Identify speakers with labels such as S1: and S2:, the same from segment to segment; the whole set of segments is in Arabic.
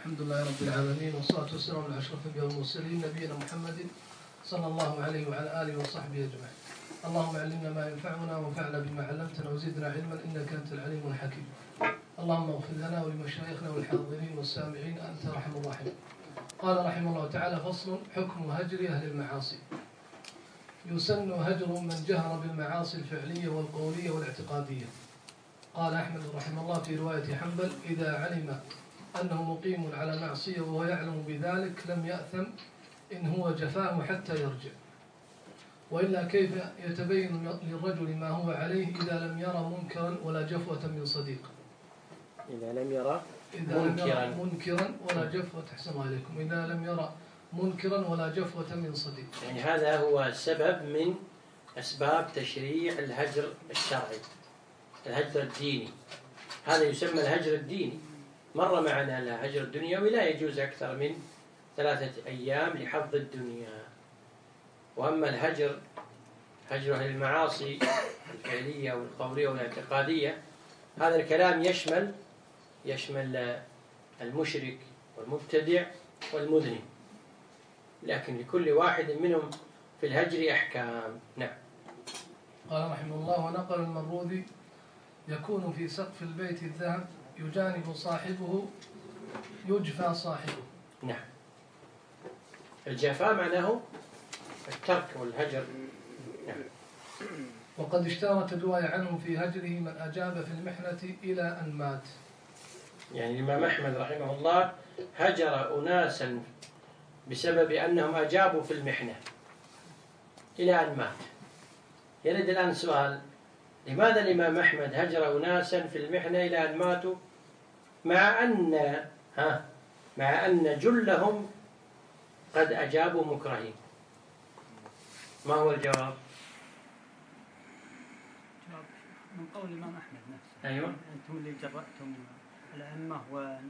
S1: الحمد لله رب العالمين، والصلاة والسلام على أشرف الأنبياء والمرسلين نبينا محمد صلى الله عليه وعلى آله وصحبه أجمعين. اللهم علمنا ما ينفعنا وانفعنا بما علمتنا وزدنا علما إنك أنت العليم الحكيم. اللهم اغفر لنا ولمشايخنا والحاضرين والسامعين أنت أرحم الراحمين. قال رحمه الله تعالى: فصل: حكم هجر أهل المعاصي. يسن هجر من جهر بالمعاصي الفعلية والقولية والاعتقادية. قال أحمد رحمه الله في رواية حنبل: إذا علم أنه مقيم على معصية وهو يعلم بذلك لم يأثم إن هو جفاه حتى يرجع. وإلا كيف يتبين للرجل ما هو عليه إذا لم يرى منكرا ولا جفوة من صديق؟
S2: إذا لم يرى
S1: منكرا ولا جفوة، أحسن عليكم، إذا لم يرى منكرا ولا جفوة من صديق.
S2: يعني هذا هو السبب من أسباب تشريع الهجر الشرعي، الهجر الديني. هذا يسمى الهجر الديني. مر معنا الهجر الدنيوي لا يجوز أكثر من 3 أيام لحفظ الدنيا. وأما هجر أهل المعاصي الفعلية والقولية والاعتقادية، هذا الكلام يشمل المشرك والمبتدع والمذنب، لكن لكل واحد منهم في الهجر أحكام. نعم.
S1: قال رحمه الله: ونقل المروذي: يكون في سقف البيت الذهب يجانب صاحبه يجفى صاحبه.
S2: نعم. الجفاء معناه الترك والهجر. نعم.
S1: وقد اشتهرت الرواية عنه في هجره من أجاب في المحنة إلى أن مات.
S2: يعني الإمام أحمد رحمه الله هجر أناسا بسبب أنهم أجابوا في المحنة إلى أن مات. يرد الآن سؤال: لماذا الإمام أحمد هجر أناسا في المحنة إلى أن ماتوا مع أن جلهم قد أجابوا مكرهين؟ ما هو الجواب؟
S3: من قول الإمام أحمد نفسه.
S2: أيوة.
S3: أنتم اللي جرأتم الأئمة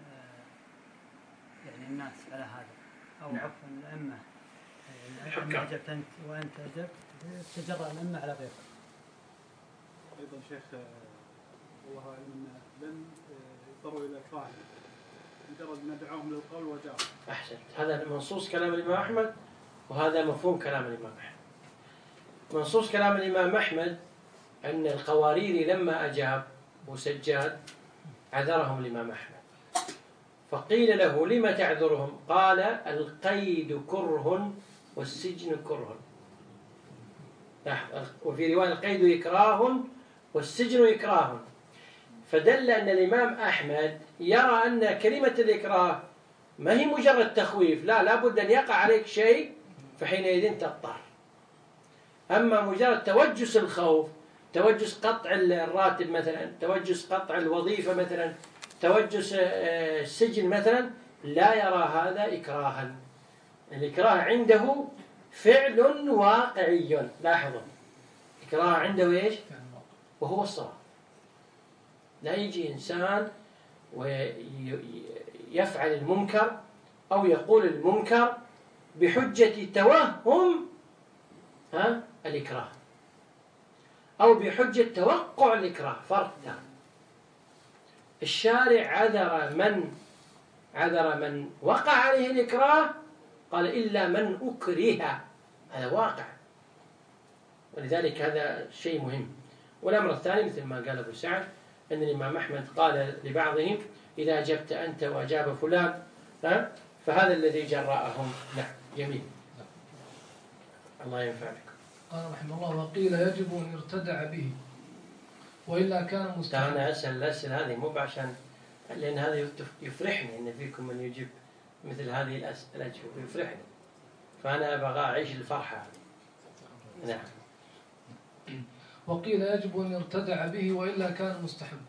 S3: يعني الناس على هذا، أو
S2: نعم.
S3: عفوا الأئمة أجبت أنت وأنت أجبت، تجرأ الأئمة على غيرك.
S4: أيضا شيخ والله أعلم لن يضطروا إلى إكراه، مجرد ما دعاهم للقول وجاءوا.
S2: أحسنت. هذا منصوص كلام الإمام أحمد، وهذا مفهوم كلام الإمام أحمد. منصوص كلام الإمام أحمد أن القواريري لما أجاب وسجاد عذرهم الإمام أحمد، فقيل له: لم تعذرهم؟ قال: القيد كره والسجن كره. وفي رواية: القيد إكراه والسجن إكراه. فدل أن الإمام أحمد يرى أن كلمة الإكراه ما هي مجرد تخويف، لا بد أن يقع عليك شيء فحينئذ تضطر. أما مجرد توجس الخوف، توجس قطع الراتب مثلا، توجس قطع الوظيفة مثلا، توجس السجن مثلا، لا يرى هذا إكراها. الإكراه عنده فعل واقعي. لاحظوا، الإكراه عنده إيش؟ وهو الصواب. لا يجي إنسان ويفعل المنكر أو يقول المنكر بحجة توهم الإكراه أو بحجة توقع الإكراه. فرق. الشارع عذر من وقع عليه الإكراه، قال: إلا من أكره. هذا واقع، ولذلك هذا شيء مهم. والأمر الثاني مثل ما قال أبو سعد أن الإمام أحمد قال لبعضهم: إذا أجبت أنت وأجاب فلان فهذا الذي جرأهم. نعم. جميل. الله ينفع بكم.
S1: قال رحمه الله: وقيل يجب أن يرتدع به وإلا كان مستحبا.
S2: أنا أسأل الأسئلة هذه مو عشان، لأن هذا يفرحني أن فيكم من يجيب مثل هذه الأسئلة، يفرحني، فأنا أبغى أعيش الفرحة. نعم.
S1: وقيل يجب أن يرتدع به وإلا كان مستحبا.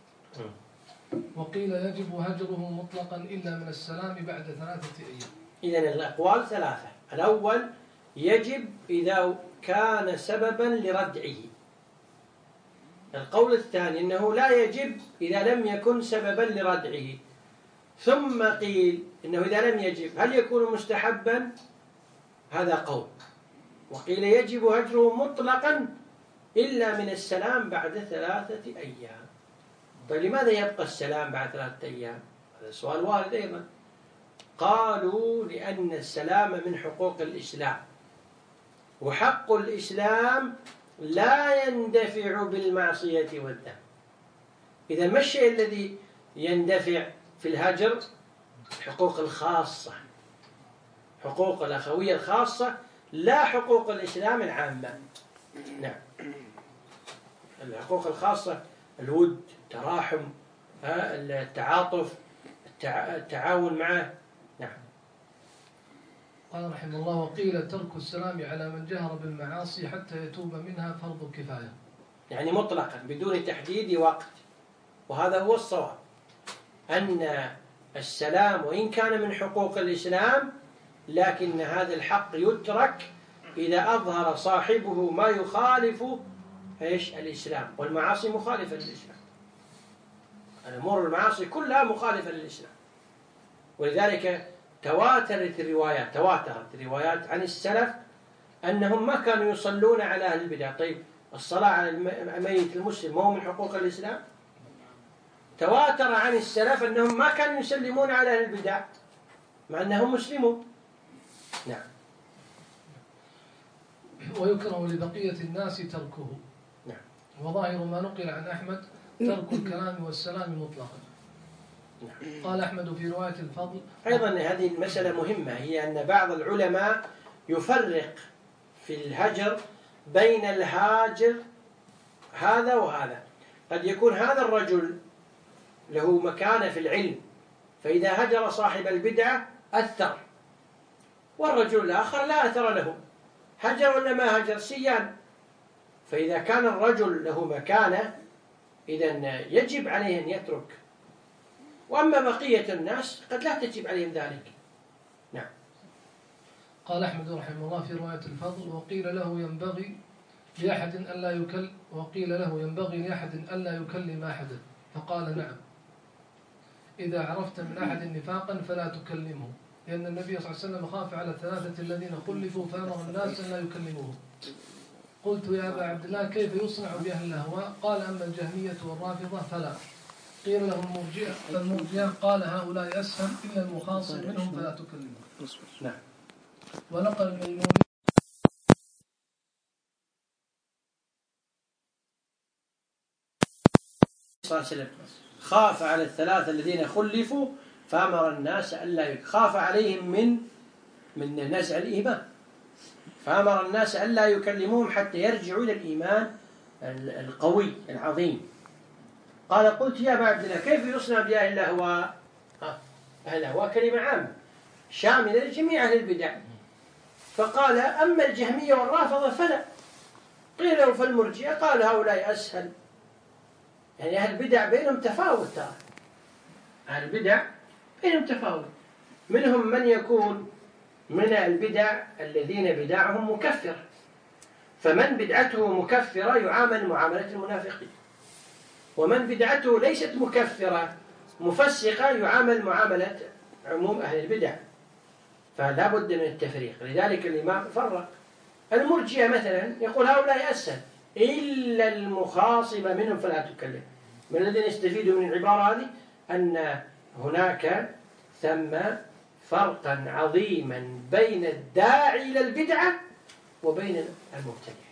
S1: وقيل يجب هجره مطلقا إلا من السلام بعد 3 أيام.
S2: إذن الأقوال 3. الأول: يجب إذا كان سببا لردعه. القول الثاني: إنه لا يجب إذا لم يكن سببا لردعه. ثم قيل إنه إذا لم يجب هل يكون مستحبا؟ هذا قول. وقيل يجب هجره مطلقا إلا من السلام بعد 3 أيام. طيب لماذا يبقى السلام بعد 3 أيام؟ هذا سؤال وارد أيضا. قالوا لأن السلام من حقوق الإسلام، وحق الإسلام لا يندفع بالمعصية والذنب. إذا ما الشيء الذي يندفع في الهجر؟ الحقوق الخاصة، حقوق الأخوية الخاصة، لا حقوق الإسلام العامة. نعم، الحقوق الخاصة الود، التراحم، التعاطف، التعاون معه. نعم.
S1: قال رحمه الله: وقيل ترك السلام على من جهر بالمعاصي حتى يتوب منها فرض كفاية.
S2: يعني مطلقا بدون تحديد وقت، وهذا هو الصواب، أن السلام وإن كان من حقوق الإسلام لكن هذا الحق يترك إذا أظهر صاحبه ما يخالف الإسلام، والمعاصي مخالفة للإسلام، الأمور المعاصي كلها مخالفة للإسلام. ولذلك تواترت الروايات عن السلف أنهم ما كانوا يصلون على أهل البدع. طيب الصلاة على الميت المسلم هو من حقوق الإسلام؟ تواتر عن السلف أنهم ما كانوا يسلمون على أهل البدع مع أنهم مسلمون. نعم.
S1: ويكره لبقية الناس تركه.
S2: نعم.
S1: وظاهر ما نقل عن أحمد ترك الكلام والسلام مطلقا.
S2: نعم.
S1: قال أحمد في رواية الفضل
S2: أيضا هذه المسألة مهمة، هي أن بعض العلماء يفرق في الهجر بين الهاجر هذا وهذا. قد يكون هذا الرجل له مكانة في العلم، فإذا هجر صاحب البدعة أثر، والرجل الآخر لا أثر له، هجر ولا ما هجر سيان. فإذا كان الرجل له مكانة إذن يجب عليه أن يترك، وأما بقية الناس قد لا تجب عليهم ذلك. نعم.
S1: قال أحمد رحمه الله في رواية الفضل: وقيل له ينبغي لأحد ألا يكلم أحدا، فقال: نعم، إذا عرفت من أحد نفاقا فلا تكلمه، لأن النبي صلى الله عليه وسلم خاف على الثلاثة الذين خلفوا فأمر الناس أن لا يكلموه. قلت: يا أبا عبد الله، كيف يصنع بأهل الأهواء؟ قال: أما الجهمية والرافضة فلا. قيل له المرجئة، فالمرجئة قال: هؤلاء أسهل، إلا المخاصم منهم فلا تكلمه.
S2: نعم.
S1: ونقل الميموني
S2: صلى الله عليه وسلم خاف على الثلاثة الذين خلفوا فأمر الناس ألا خاف عليهم من نزع الإيمان، فأمر الناس ألا يكلموهم حتى يرجعوا إلى الإيمان القوي العظيم. قال: قلت: يا أبا عبد الله، كيف يصنع بأهل الأهواء؟ أهل الأهواء كلمة عامة شاملة لجميع أهل البدع. فقال: أما الجهمية والرافضة فلا. قيل له: فالمرجئة؟ قال: هؤلاء أسهل. يعني أهل البدع بينهم تفاوت، ترى أهل البدع بينهم تفاوت، منهم من يكون من البدع الذين بدعهم مكفرة، فمن بدعته مكفرة يعامل معاملة المنافقين، ومن بدعته ليست مكفرة مفسقة يعامل معاملة عموم أهل البدع، فلا بد من التفريق. لذلك الإمام فرق. المرجئة مثلا يقول: هؤلاء أسهل، إلا المخاصم منهم فلا تكلم. من الذين يستفيدوا من العبارة هذه أن هناك ثم فرقا عظيما بين الداعي إلى البدعة وبين المبتدع.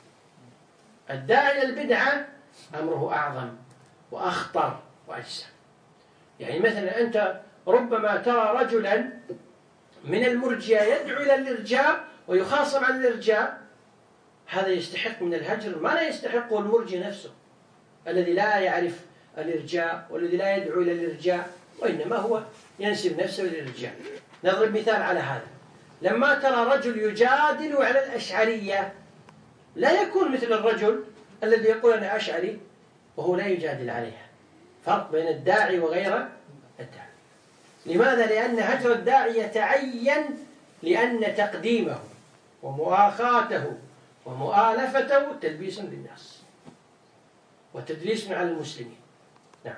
S2: الداعي إلى البدعة أمره أعظم وأخطر وأجسم. يعني مثلا أنت ربما ترى رجلا من المرجئة يدعو إلى الإرجاء ويخاصم عن الإرجاء، هذا يستحق من الهجر ما لا يستحقه المرجئ نفسه، الذي لا يعرف الإرجاء والذي لا يدعو إلى الإرجاء، وإنما هو ينسب نفسه إلى الإرجاء. نضرب مثال على هذا: لما ترى رجل يجادل على الأشعرية لا يكون مثل الرجل الذي يقول أنا أشعري وهو لا يجادل عليها. فرق بين الداعي وغير الداعي. لماذا؟ لأن هجر الداعي يتعين لأن تقديمه ومؤاخاته ومؤالفته تلبيس للناس وتدليس على المسلمين. نعم.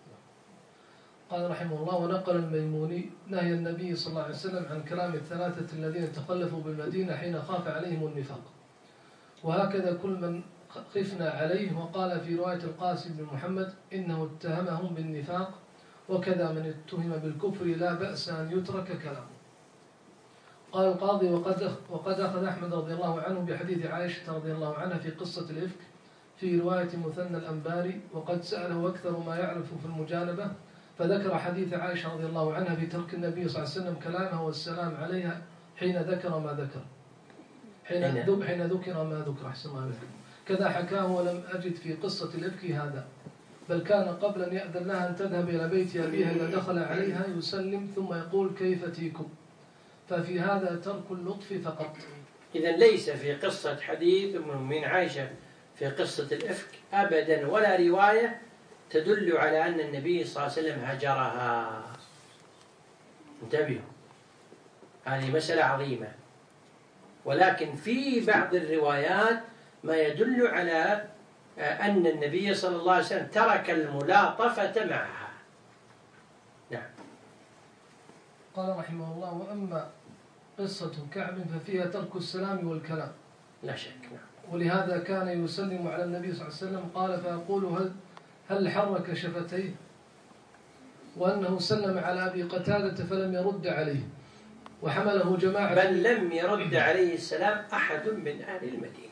S1: قال رحمه الله: ونقل الميموني نهي النبي صلى الله عليه وسلم عن كلام الثلاثة الذين تخلفوا بالمدينة حين خاف عليهم النفاق، وهكذا كل من خفنا عليه. وقال في رواية القاسم بن محمد: إنه اتهمهم بالنفاق وكذا من اتهم بالكفر لا بأس أن يترك كلامه. قال القاضي: وقد أخذ أحمد رضي الله عنه بحديث عائشة رضي الله عنها في قصة الإفك في رواية مثنى الأنباري، وقد سأله أكثر ما يعرف في المجانبة، فذكر حديث عائشة رضي الله عنها في ترك النبي صلى الله عليه وسلم كلامه والسلام عليها حين ذكر ما ذكر، حين ذكر ما ذكر. أحسن الله عليكم. كذا حكاه ولم أجد في قصة الإفك هذا، بل كان قبل أن يأذن لها أن تذهب إلى بيت أبيها إذا دخل عليها يسلم ثم يقول: كيف تيكم؟ ففي هذا ترك اللطف فقط.
S2: إذن ليس في قصة حديث أم المؤمنين عائشة في قصة الإفك أبدا ولا رواية تدل على أن النبي صلى الله عليه وسلم هجرها. انتبهوا، هذه مسألة عظيمة. ولكن في بعض الروايات ما يدل على أن النبي صلى الله عليه وسلم ترك الملاطفة معها. نعم.
S1: قال رحمه الله: وأما قصة كعب ففيها ترك السلام والكلام
S2: لا شك. نعم.
S1: ولهذا كان يسلم على النبي صلى الله عليه وسلم. قال: فيقول: هل حرك شفتيه؟ وأنه سلم على أبي قتادة فلم يرد عليه، وحمله جماعة.
S2: بل لم يرد عليه السلام أحد من أهل المدينة،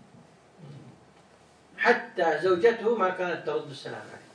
S2: حتى زوجته ما كانت ترد السلام عليه.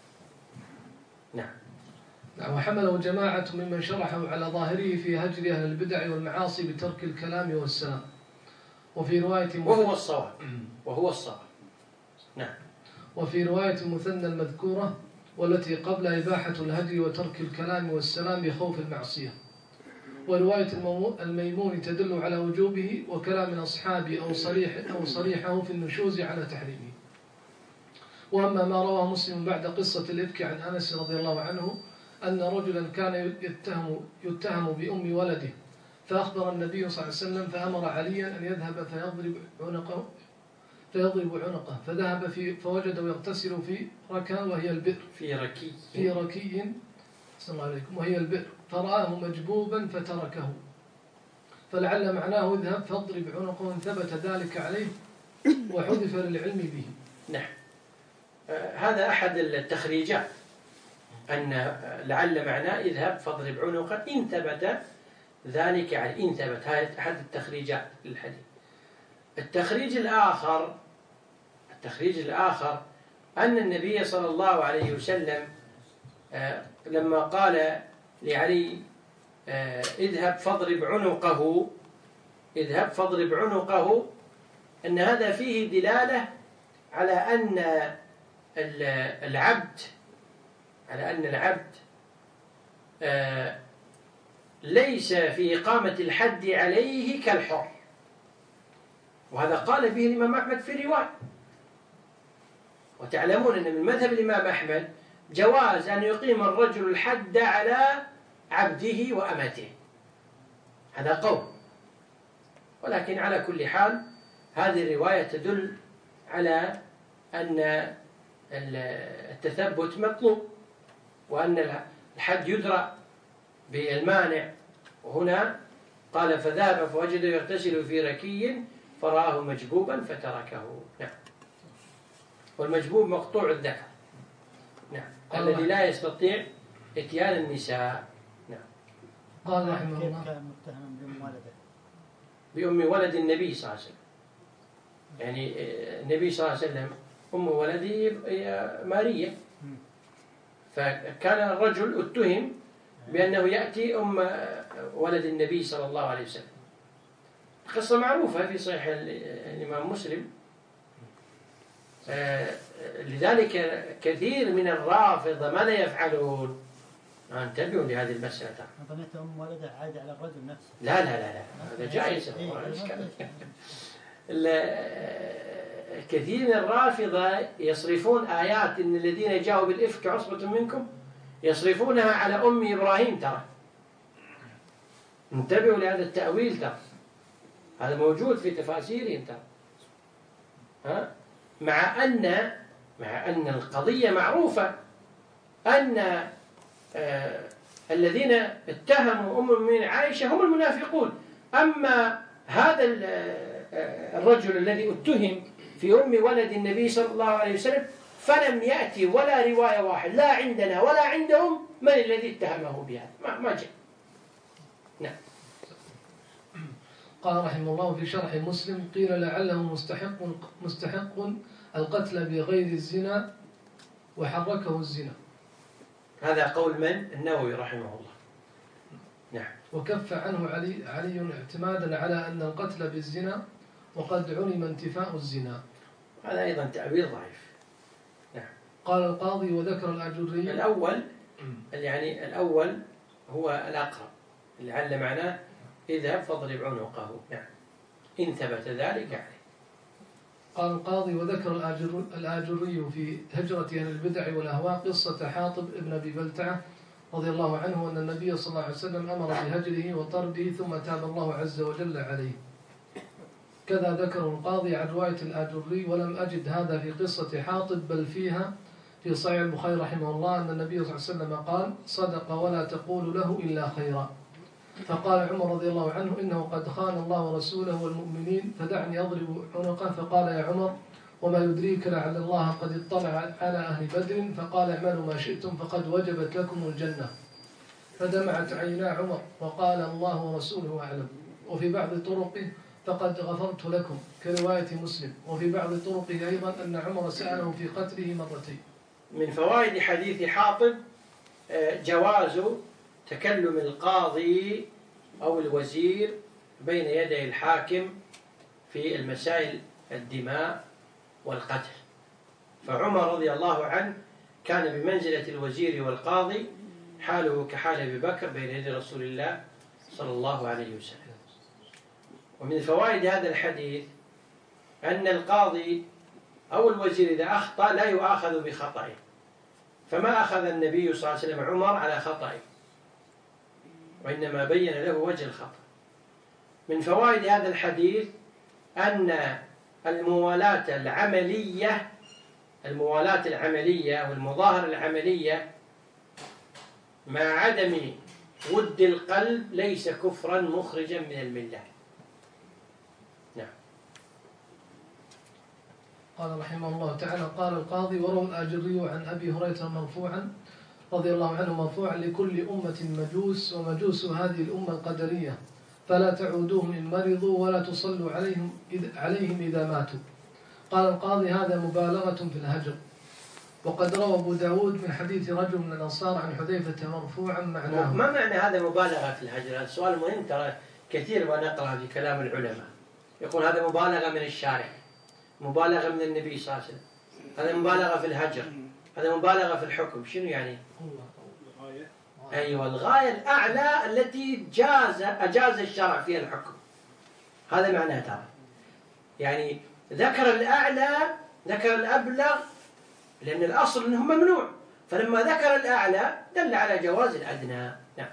S2: نعم.
S1: وحمله جماعة ممن شرحوا على ظاهره في هجر أهل البدع والمعاصي بترك الكلام والسلام. وفي رواية
S2: وهو الصواب. نعم.
S1: وفي رواية المثنى المذكورة والتي قبل إباحة الهجر وترك الكلام والسلام بخوف المعصية. ورواية الميمون تدل على وجوبه، وكلام الأصحاب أو صريحه في النشوز على تحريمه. وأما ما رواه مسلم بعد قصة الإفك عن أنس رضي الله عنه أن رجلا كان يتهم بأم ولده، فأخبر النبي صلى الله عليه وسلم فأمر عليا أن يذهب فيضرب عنقه، فذهب فوجده يغتسل في ركا وهي البئر، في ركي صلى الله عليكم وهي البئر، فرآه مجبوبا فتركه، فلعل معناه: اذهب فاضرب عنقه، ثبت ذلك عليه وحذف للعلم به.
S2: نعم. هذا أحد التخريجات، أن لعل معناه اذهب فاضرب عنقه إن ثبت ذلك عليه. إن ثبت، هذا أحد التخريجات للحديث. التخريج الآخر أن النبي صلى الله عليه وسلم لما قال لعلي: اذهب فاضرب عنقه، أن هذا فيه دلالة على أن العبد ليس في إقامة الحد عليه كالحر، وهذا قال به الإمام أحمد في رواية. وتعلمون أن من مذهب الإمام أحمد جواز أن يقيم الرجل الحد على عبده وأمته، هذا قول. ولكن على كل حال هذه الرواية تدل على أن التثبت مطلوب، وأن الحد يدرى بالمانع. وهنا قال: فذهب فوجد يغتسل في ركي فرآه مجبوبا فتركه. نعم. والمجبوب مقطوع الذكر. نعم. الذي لا يستطيع اتيان النساء. نعم.
S1: قال رحمه الله:
S3: كان متهم
S2: بأم ولد النبي صلى الله عليه وسلم، يعني النبي صلى الله عليه وسلم أم ولده هي ماريا، فكان الرجل اتهم بأنه يأتي أم ولد النبي صلى الله عليه وسلم. قصة معروفة في صحيح الإمام مسلم. لذلك كثير من الرافضة ماذا يفعلون؟ انتبهوا لهذه المسألة.
S3: ظنيت أم ولده عاد على الرجل نفسه.
S2: لا هذا جائز. كثير من الرافضة يصرفون آيات إن الذين جاءوا بالإفك عصبة منكم يصرفونها على أم إبراهيم. ترى انتبهوا لهذا التأويل، ترى هذا موجود في تفاسيرهم. ترى مع أن القضية معروفة، أن الذين اتهموا أم المؤمنين عائشة هم المنافقون. أما هذا الرجل الذي اتهم في أم ولد النبي صلى الله عليه وسلم فلم يأتي ولا رواية واحد لا عندنا ولا عندهم من الذي اتهمه بهذا؟ ما جاء. نعم.
S1: قال رحمه الله في شرح مسلم: قيل لعله مستحق القتل بغير الزنا وحركه الزنا.
S2: هذا قول من؟ النووي رحمه الله. نعم.
S1: وكف عنه علي اعتمادا على أن القتل بالزنا وقد علم انتفاء الزنا.
S2: هذا أيضا تعبير ضعيف. نعم.
S1: قال القاضي وذكر الآجري
S2: الأول هو الأقرب، لعل معناه اذهب فاضرب عنقه. نعم. إن ثبت ذلك عليه.
S1: قال القاضي وذكر الآجري في هجرة أهل البدع والأهواء قصة حاطب ابن أبي بلتعة رضي الله عنه أن النبي صلى الله عليه وسلم أمر بهجره وطرده ثم تاب الله عز وجل عليه. كذا ذكر القاضي عن رواية الآجري ولم أجد هذا في قصة حاطب بل فيها في صحيح البخاري رحمه الله أن النبي صلى الله عليه وسلم قال: صدق ولا تقول له إلا خيرا. فقال عمر رضي الله عنه: إنه قد خان الله ورسوله والمؤمنين فدعني أضرب عنقه. فقال: يا عمر وما يدريك لعل الله قد اطلع على أهل بدر فقال: اعملوا ما شئتم فقد وجبت لكم الجنة. فدمعت عينا عمر وقال: الله ورسوله أعلم. وفي بعض طرقه: فقد غفرت لكم، كرواية مسلم. وفي بعض طرقه أيضا أن عمر سأله في قتله مرتين.
S2: من فوائد حديث حاطب جواز تكلم القاضي أو الوزير بين يدي الحاكم في المسائل الدماء والقتل. فعمر رضي الله عنه كان بمنزلة الوزير والقاضي، حاله كحال أبي بكر بين يدي رسول الله صلى الله عليه وسلم. ومن فوائد هذا الحديث أن القاضي أو الوزير إذا أخطأ لا يؤاخذ بخطئه، فما أخذ النبي صلى الله عليه وسلم عمر على خطئه، وإنما بين له وجه الخطأ. من فوائد هذا الحديث أن الموالاة العملية والمظاهرة العملية مع عدم ود القلب ليس كفرا مخرجا من الملة. نعم.
S1: قال رحمه الله تعالى: قال القاضي وروى الآجري عن أبي هريرة مرفوعا رضي الله عنه مرفوعا: لكل أمة مجوس ومجوس هذه الأمة القدرية، فلا تعودوهم إن مرضوا ولا تصلوا عليهم إذا ماتوا. قال القاضي: هذا مبالغة في الهجر. وقد روى أبو داود من حديث رجل من الأنصار عن حذيفة مرفوعا معناه.
S2: ما معنى هذا مبالغة في الهجر؟ هذا سؤال مهم، ترى كثير ما نقرأ في كلام العلماء يقول هذا مبالغة من الشارع، مبالغة من النبي صلى الله عليه وسلم، هذا مبالغة في الهجر، هذا مبالغة في الحكم. شنو يعني؟ أيوة، الغاية الأعلى التي أجاز الشرع فيها الحكم، هذا معناه. ترى يعني ذكر الأعلى ذكر الأبلغ، لأن الأصل أنه ممنوع، فلما ذكر الأعلى دل على جواز الأدنى. نعم.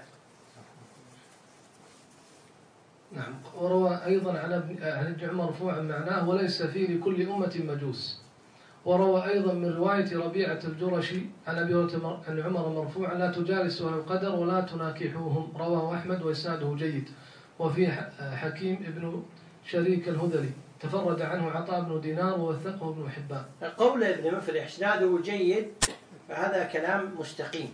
S1: نعم. وروى أيضا عن ابن عمر مرفوعا معناه: وليس في لكل أمة مجوس. وروى أيضا من رواية ربيعة الجرشي عن أبي هريرة عن عمر مرفوعا: لا تجالسوا أهل القدر ولا تناكحوهم. رواه أحمد وإسناده جيد. وفي حكيم ابن شريك الهذلي تفرد عنه عطاء بن دينار ووثقه ابن حبان.
S2: قول ابن مفلح إسناده جيد، فهذا كلام مستقيم.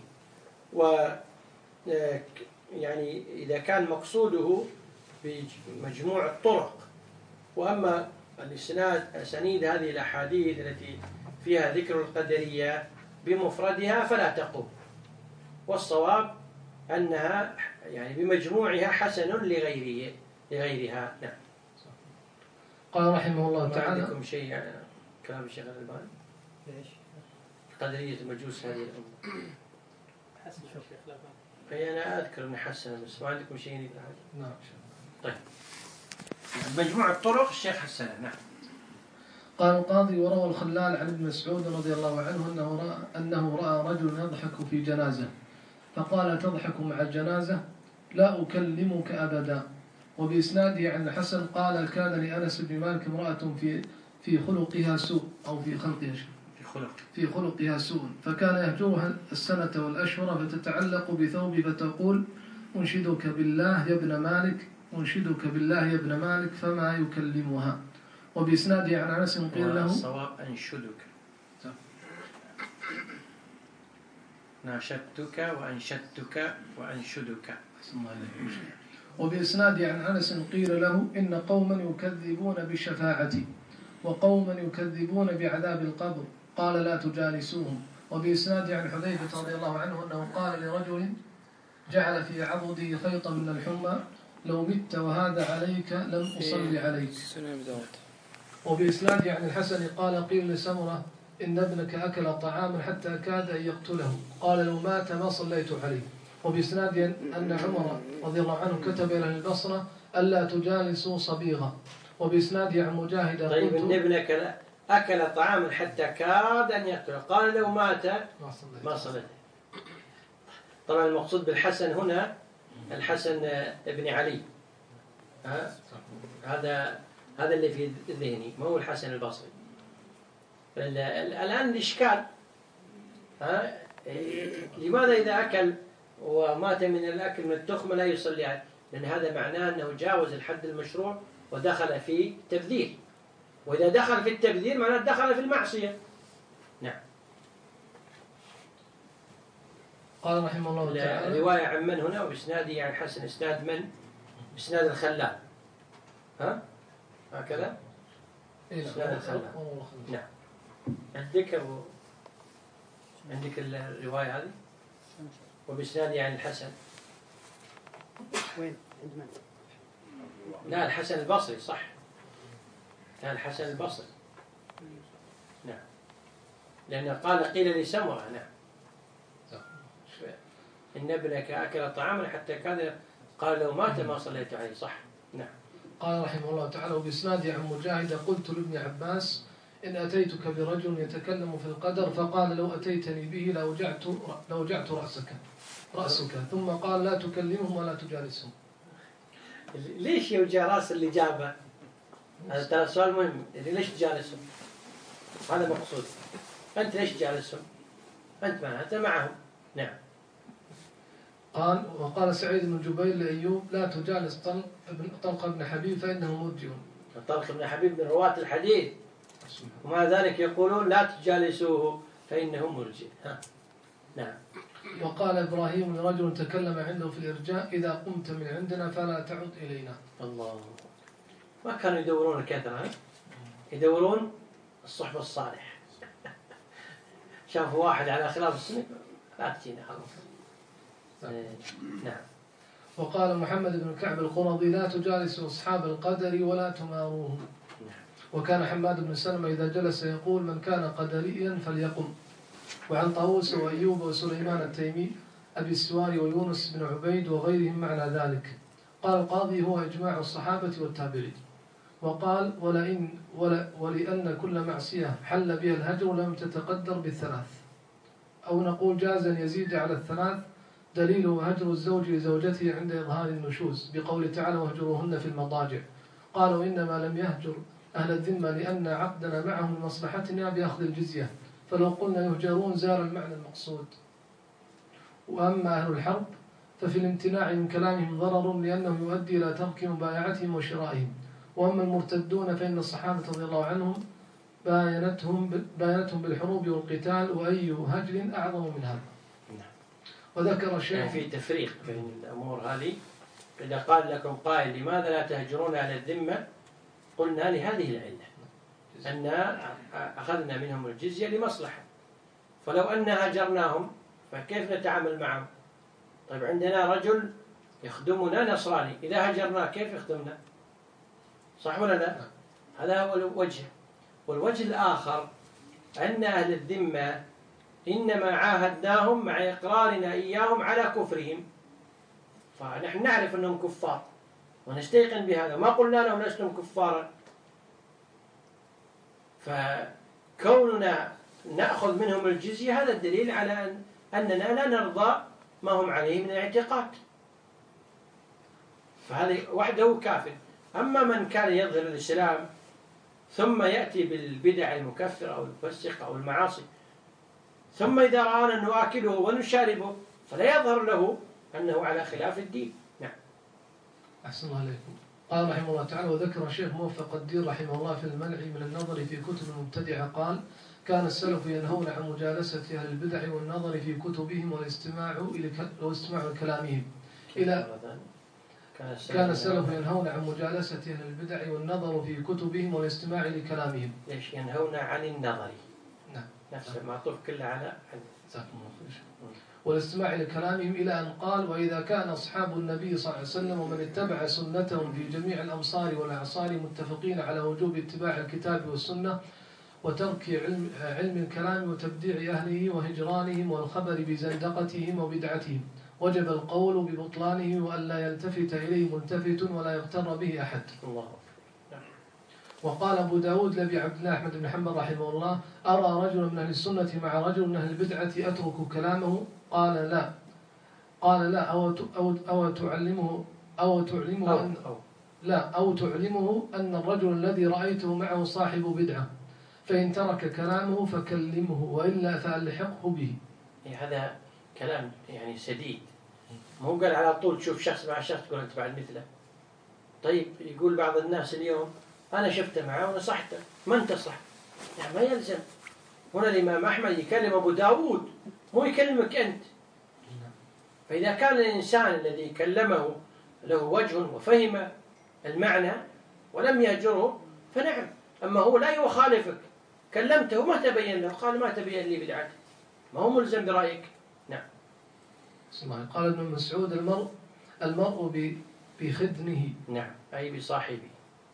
S2: يعني إذا كان مقصوده بمجموع الطرق، وأما أسانيد هذه الأحاديث التي فيها ذكر القدرية بمفردها فلا تقوم، والصواب أنها يعني بمجموعها حسن لغيرها. نعم.
S1: قال رحمه الله تعالى:
S2: عندكم شيء يعني كلام الشيخ الألباني؟
S3: ليش؟
S2: قدرية مجوس هذه الأمة.
S4: حسن الشيخ الألباني.
S2: أي أنا أذكر أن حسن، بس ما عندكم شيء يقول هذا؟
S1: نعم.
S2: طيب. مجموع الطرق الشيخ حسن. نعم.
S1: قال القاضي وروى الخلال عن ابن مسعود رضي الله عنه أنه رأى رجل يضحك في جنازة، فقال: تضحك مع الجنازة؟ لا أكلمك أبدا. وبإسناده عن الحسن قال: كان لأنس بن مالك امرأة في خلقها سوء، أو في خلقها سوء، فكان يهجرها السنة والأشهر، فتتعلق بثوبي فتقول: أنشدك بالله يا ابن مالك، أنشدك بالله يا ابن مالك، فما يكلمها. وبإسناده عن أنس قيل له:
S2: الصواب أنشدك. ناشدتك وأنشدتك وأنشدك.
S1: وبإسناد عن أنس قيل له إن قوما يكذبون بالشفاعة وقوما يكذبون بعذاب القبر قال لا تجالسوهم. وبإسناد عن حذيفة رضي الله عنه أنه قال لرجل جعل في عضده خيطا من الحمى لو مت وهذا عليك لم أصلي عليك. وبإسناد عن الحسن قال قيل لسمرة إن ابنك أكل طعاما حتى كاد أن يقتله قال لو مات ما صليت عليه. وبإسناد أن عمر رضي الله عنه كتب إلى البصرة ألا تجالسوا صبيغا. وبإسناد عن مجاهد
S2: طيب إن ابنك أكل طعاما حتى كاد أن يقتله قال لو مات ما صليت. طبعا المقصود بالحسن هنا الحسن ابن علي، هذا اللي في ذهني، ما هو الحسن البصري. الآن الإشكال لماذا إذا أكل ومات من الأكل من التخمة لا يصلي عليه؟ لأن هذا معناه أنه جاوز الحد المشروع ودخل في تبذير، وإذا دخل في التبذير معناه دخل في المعصية. نعم.
S1: قال رحمه الله تعالى
S2: رواية عن من هنا وبإسناده عن حسن إسناد من؟ إسناد الخلال. هكذا؟ إسناد الخلال. نعم. عندك الرواية هذه؟ وبإسناده عن الحسن.
S3: وين؟ عند من؟
S2: لا الحسن البصري صح. لا الحسن البصري. نعم. لأنه قال قيل لسمرة. نعم. إن ابنك أكل طعاما حتى كان قال لو مات ما صليت عليه. صح. نعم.
S1: قال رحمه الله تعالى وبإسناد عن مجاهد قلت لابن عباس إن أتيتك برجل يتكلم في القدر فقال لو أتيتني به لوجعت رأسك ثم قال لا تكلمهم ولا تجالسهم.
S2: ليش يوجع راس اللي جابه؟ هذا ترى سؤال مهم. ليش تجالسهم؟ هذا مقصود. أنت ليش تجالسهم؟ أنت معهم. نعم.
S1: وقال سعيد بن جبير لأيوب لا تجالس طلق بن حبيب فإنه مرجئ.
S2: طلق بن حبيب من رواة الحديث ومع ذلك يقولون لا تجالسوه فإنه مرجئ. نعم.
S1: وقال إبراهيم لرجل تكلم عنده في الإرجاء إذا قمت من عندنا فلا تعد إلينا.
S2: الله. ما كانوا يدورون الكثرة، يدورون الصحبة الصالح. شافوا واحد على خلاف السنة لا تجينا خلاص. نعم.
S1: وقال محمد بن كعب القرظي لا تجالسوا أصحاب القدر ولا تماروهم. وكان حماد بن سلمة إذا جلس يقول من كان قدريا فليقم. وعن طاووس وأيوب وسليمان التيمي أبي السواري ويونس بن عبيد وغيرهم معنى ذلك. قال القاضي هو إجماع الصحابة والتابعين. وقال ولأن كل معصية حل بها الهجر لم تتقدر بالثلاث، أو نقول جاز أن يزيد على الثلاث دليله هجر الزوج لزوجته عند إظهار النشوز بقول تعالى واهجروهن في المضاجع. قالوا إنما لم يهجر أهل الذمة لأن عقدنا معهم لمصلحتنا بأخذ الجزية، فلو قلنا يهجرون زار المعنى المقصود. وأما أهل الحرب ففي الامتناع من كلامهم ضرر لأنه يؤدي إلى ترك مبايعتهم وشرائهم. وأما المرتدون فإن الصحابة رضي الله عنهم باينتهم بالحروب والقتال، وأي هجر أعظم من هذا. وذكر الشيخ
S2: يعني في تفريق بين الأمور هذه. إذا قال لكم قائل لماذا لا تهجرون على الذمة؟ قلنا لهذه العلة أن أخذنا منهم الجزية لمصلحة، فلو أن هجرناهم فكيف نتعامل معهم؟ طيب عندنا رجل يخدمنا نصراني، إذا هجرناه كيف يخدمنا؟ صح ولا لا؟ هذا هو الوجه. والوجه الآخر أن أهل الذمة إنما عاهدناهم مع إقرارنا إياهم على كفرهم، فنحن نعرف أنهم كفار ونستيقن بهذا، ما قلنا لهم لستم كفارا. فكوننا نأخذ منهم الجزية هذا الدليل على أننا لا نرضى ما هم عليه من الاعتقاد، فهذا وحده كافر. أما من كان يظهر الإسلام ثم يأتي بالبدع المكفرة أو المفسقة أو المعاصي، ثم إذا رآنا نؤكله ونشاربه فلا يظهر له أنه على خلاف الدين. نعم.
S1: أحسن الله عليكم. قال رحمه الله تعالى وذكر الشيخ موفق الدين رحمه الله في المنع من النظر في كتب المبتدعة قال كان السلف ينهون عن مجالسة أهل البدع والنظر في كتبهم والاستماع لكلامهم. كان السلف ينهون عن مجالسة أهل البدع والنظر في كتبهم والاستماع لكلامهم.
S2: ليش ينهون عن النظر؟
S1: نعم.
S2: نفس المعطوف كله على
S1: والاستماع لكلامهم إلى أن قال: وإذا كان أصحاب النبي صلى الله عليه وسلم ومن اتبع سنتهم في جميع الأمصار والأعصار متفقين على وجوب اتباع الكتاب والسنة وترك علم الكلام وتبديع أهله وهجرانهم والخبر بزندقتهم وبدعتهم، وجب القول ببطلانه وأن لا يلتفت إليه ملتفت ولا يغتر به أحد.
S2: الله.
S1: وقال أبو داود لأبي عبد الله أحمد بن حنبل رحمه الله: أرى رجلا من أهل السنة مع رجل من أهل البدعة أترك كلامه؟ قال لا أو تعلمه أن الرجل الذي رأيته معه صاحب بدعة، فإن ترك كلامه فكلمه وإلا فألحقه به.
S2: هذا كلام يعني سديد، ما هو قال على طول تشوف شخص مع شخص تقول أنت بعد مثله. طيب يقول بعض الناس اليوم أنا شفته معه ونصحته، ما انتصح، يعني ما يلزم. هنا الإمام أحمد يكلم أبو داود، مو يكلمك أنت. فإذا كان الإنسان الذي كلمه له وجه وفهم المعنى ولم يهجره فنعم. أما هو لا يخالفك، كلمته ما تبين له، قال ما تبين لي بدعتي، ما هو ملزم برأيك. نعم.
S1: قال ابن مسعود: المرء بخدمه.
S2: نعم، أي بصاحبه.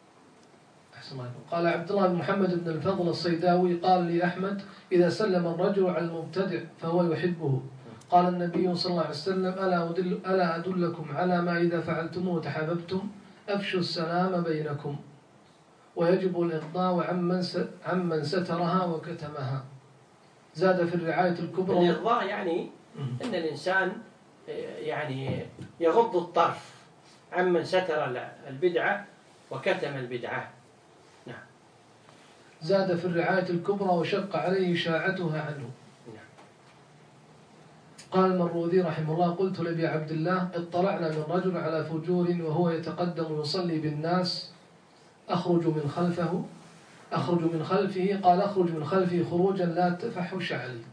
S1: قال عبد الله بن محمد بن الفضل الصيداوي: قال لي أحمد: إذا سلم الرجل على المبتدع فهو يحبه. قال النبي صلى الله عليه وسلم: ألا أدلكم على ما إذا فعلتموه تحاببتم؟ أفشوا السلام بينكم. ويجب الإرضاء عمن سترها وكتمها. زاد في الرعاية الكبرى.
S2: الإرضاء يعني أن الإنسان يعني يغض الطرف عمن ستر البدعة وكتم البدعة. نعم.
S1: زاد في الرعاية الكبرى وشق عليه شاعتها عنه.
S2: نعم.
S1: قال المروذي رحمه الله: قلت لأبي عبد الله: اطلعنا من رجل على فجور وهو يتقدم يصلي بالناس، أخرج من خلفه. قال: أخرج من خلفه خروجا لا تفحش عليه.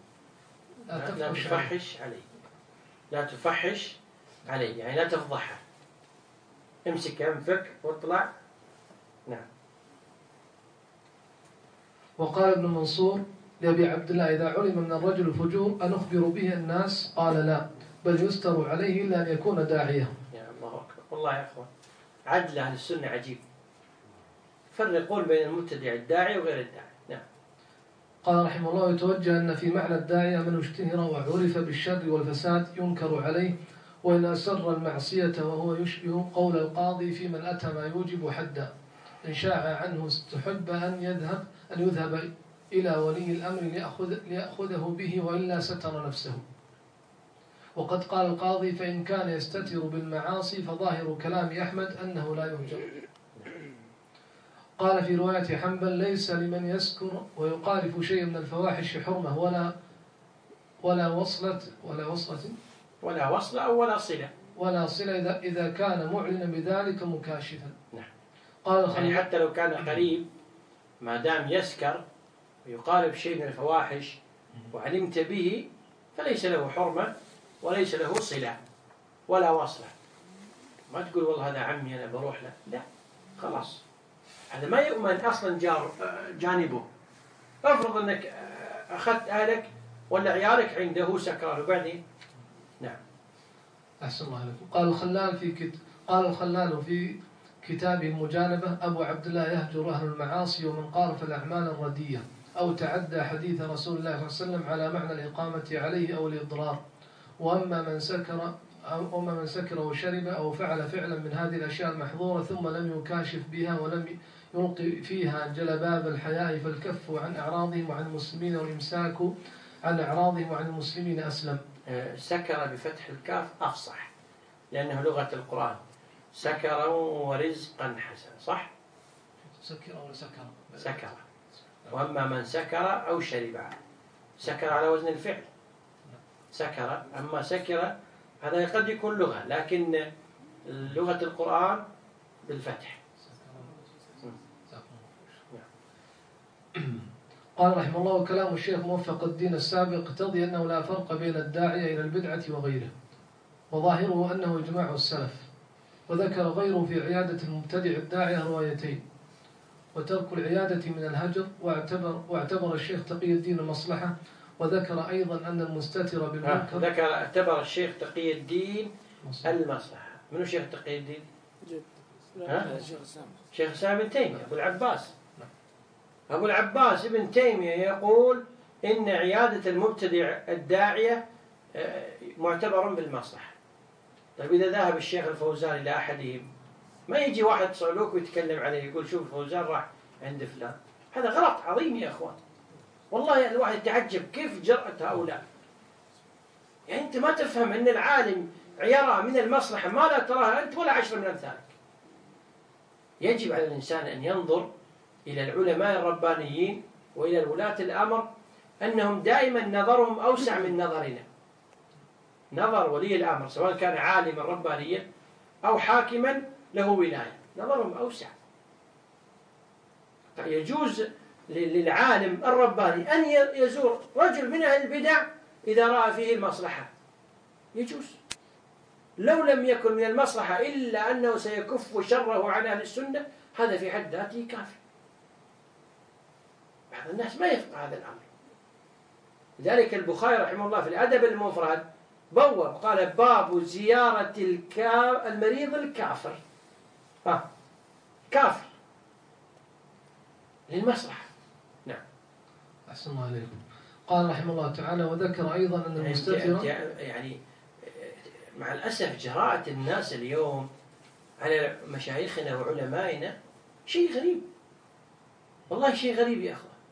S2: لا تفحش عليه يعني لا تفضحه، امسك أنفك واطلع. نعم.
S1: وقال ابن منصور لأبي عبد الله: إذا علم من الرجل الفجور أنخبر به الناس؟ قال: لا، بل يستر عليه إلا أن يكون داعية.
S2: يا الله أكبر. والله يا أخوان عدل أهل السنة عجيب، فرقون بين المبتدع الداعي وغير الداعي. نعم.
S1: قال رحمه الله: يتوجه أن في معنى الداعية من اشتهر وعرف بالشر والفساد ينكر عليه، وإن أسر المعصية وهو يشبه قول القاضي في من أتى ما يوجب حدا، إن شاع عنه استحب أن يذهب إلى ولي الأمر ليأخذه به وإلا ستر نفسه. وقد قال القاضي: فإن كان يستتر بالمعاصي فظاهر كلام أحمد أنه لا يهجر. قال في رواية حنبل: ليس لمن يسكر ويقارف شيء من الفواحش حرمة ولا وصلة ولا صلة إذا كان معلنا بذلك مكاشفا.
S2: نعم. قال يعني حتى لو كان قريب ما دام يسكر ويقارب شيء من الفواحش وعلمت به فليس له حرمة وليس له صلة ولا وصلة. ما تقول والله هذا عمي أنا بروح له، لا، خلاص هذا ما يؤمن أصلا جانبه. افرض أنك أخذت أهلك ولا عيالك عنده سكران وبعدين. نعم.
S1: أحسن الله عليكم. قال الخلال في كتابه مجانبة: أبو عبد الله يهجر أهل المعاصي ومن قارف الأعمال الردية أو تعدى حديث رسول الله صلى الله عليه وسلم على معنى الإقامة عليه أو الإضرار. وأما من سكر وشرب أو فعل فعلا من هذه الأشياء المحظورة ثم لم يكاشف بها ولم يلقي فيها جلباب الحياء فالكف عن أعراضهم وعن المسلمين والإمساك عن أعراضهم وعن المسلمين أسلم.
S2: سكر بفتح الكاف أفصح لأنه لغة القرآن. سكر ورزقا حسنا، صح؟ سكر. وأما من سكر أو شرب، سكر على وزن الفعل سكر. أما سكر هذا قد يكون لغة، لكن لغة القرآن بالفتح.
S1: قال رحمه الله: وكلام الشيخ موفق الدين السابق يقتضي أنه لا فرق بين الداعية إلى البدعة وغيره، وظاهره أنه إجماع السلف. وذكر غيره في عيادة المبتدع الداعية روايتين: وترك العيادة من الهجر، واعتبر الشيخ تقي الدين المصلحة. وذكر أيضا أن المستتر بالمنكر
S2: اعتبر الشيخ تقي الدين المصلحة. منو شيخ تقي الدين؟ شيخ الإسلام ابن تيمية، أبو العباس. أبو العباس ابن تيمية يقول إن عيادة المبتدع الداعية معتبر بالمصلحة. طيب إذا ذهب الشيخ الفوزان إلى أحدهم، ما يجي واحد صعلوك ويتكلم عليه يقول شوف الفوزان راح عند فلان. هذا غلط عظيم يا أخوان، والله الواحد يتعجب كيف جرأة هؤلاء. يعني أنت ما تفهم أن العالم يرى من المصلحة ما لا تراها أنت ولا 10 من أمثالك. يجب على الإنسان أن ينظر إلى العلماء الربانيين وإلى الولاة الأمر أنهم دائما نظرهم أوسع من نظرنا. نظر ولي الأمر سواء كان عالما ربانيا أو حاكما له ولاية، نظرهم أوسع. يجوز للعالم الرباني أن يزور رجل من أهل البدع إذا رأى فيه المصلحة، يجوز، لو لم يكن من المصلحة إلا أنه سيكف شره عن أهل السنة، هذا في حد ذاته كافي. بعض الناس ما يفقه هذا الأمر. لذلك البخاري رحمه الله في الأدب المفرد بوب قال: باب زيارة المريض الكافر. كافر للمصلحة. نعم.
S1: أحسن الله عليكم. قال رحمه الله تعالى: وذكر أيضا أن المستتر،
S2: يعني مع الأسف جراءة الناس اليوم على مشايخنا وعلمائنا شيء غريب، والله شيء غريب يا أخوان.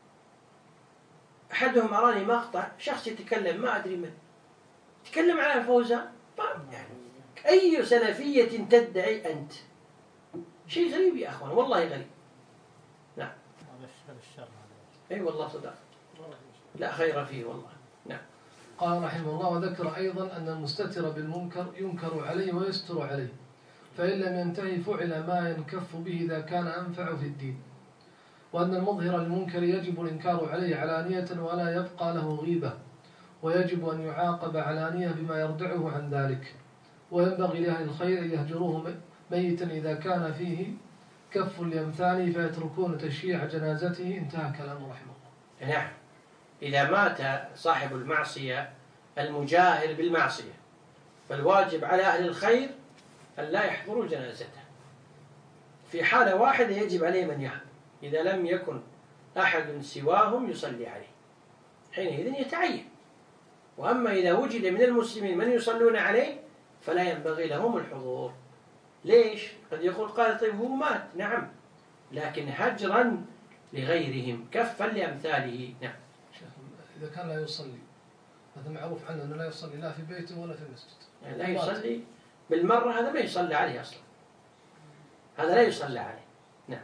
S2: أحدهم أراني مقطع شخص يتكلم ما أدري من يتكلم على الفوزان، يعني أي سلفية تدعي أنت؟ شيء غريب يا أخوان، والله غريب. نعم. أي والله صدق، لا خير فيه والله. نعم.
S1: قال رحمه الله: وذكر أيضا أن المستتر بالمنكر ينكر عليه ويستر عليه، فإن لم ينتهي فعل ما ينكف به إذا كان أنفع في الدين. وأن المظهر للمنكر يجب الإنكار عليه علانية ولا يبقى له غيبة، ويجب أن يعاقب علانية بما يردعه عن ذلك. وينبغي لأهل الخير أن يهجروه ميتا إذا كان فيه كف لأمثاله فيتركون تشييع جنازته. انتهى كلامه رحمه الله.
S2: نعم. إذا مات صاحب المعصية المجاهر بالمعصية فالواجب على أهل الخير أن لا يحضروا جنازته. في حالة واحدة يجب عليه من يحضر، إذا لم يكن أحد سواهم يصلي عليه، حينئذ يتعين. وأما إذا وجد من المسلمين من يصلون عليه فلا ينبغي لهم الحضور. ليش؟ قد يقول قال طيب هو مات، نعم، لكن هجرا لغيرهم كفا لأمثاله. نعم.
S1: إذا كان لا يصلي، هذا معروف عنه أنه لا يصلي لا في بيته ولا في المسجد،
S2: يعني لا يصلي بالمرة، هذا ما يصلى عليه أصلا، هذا لا يصلى عليه. نعم.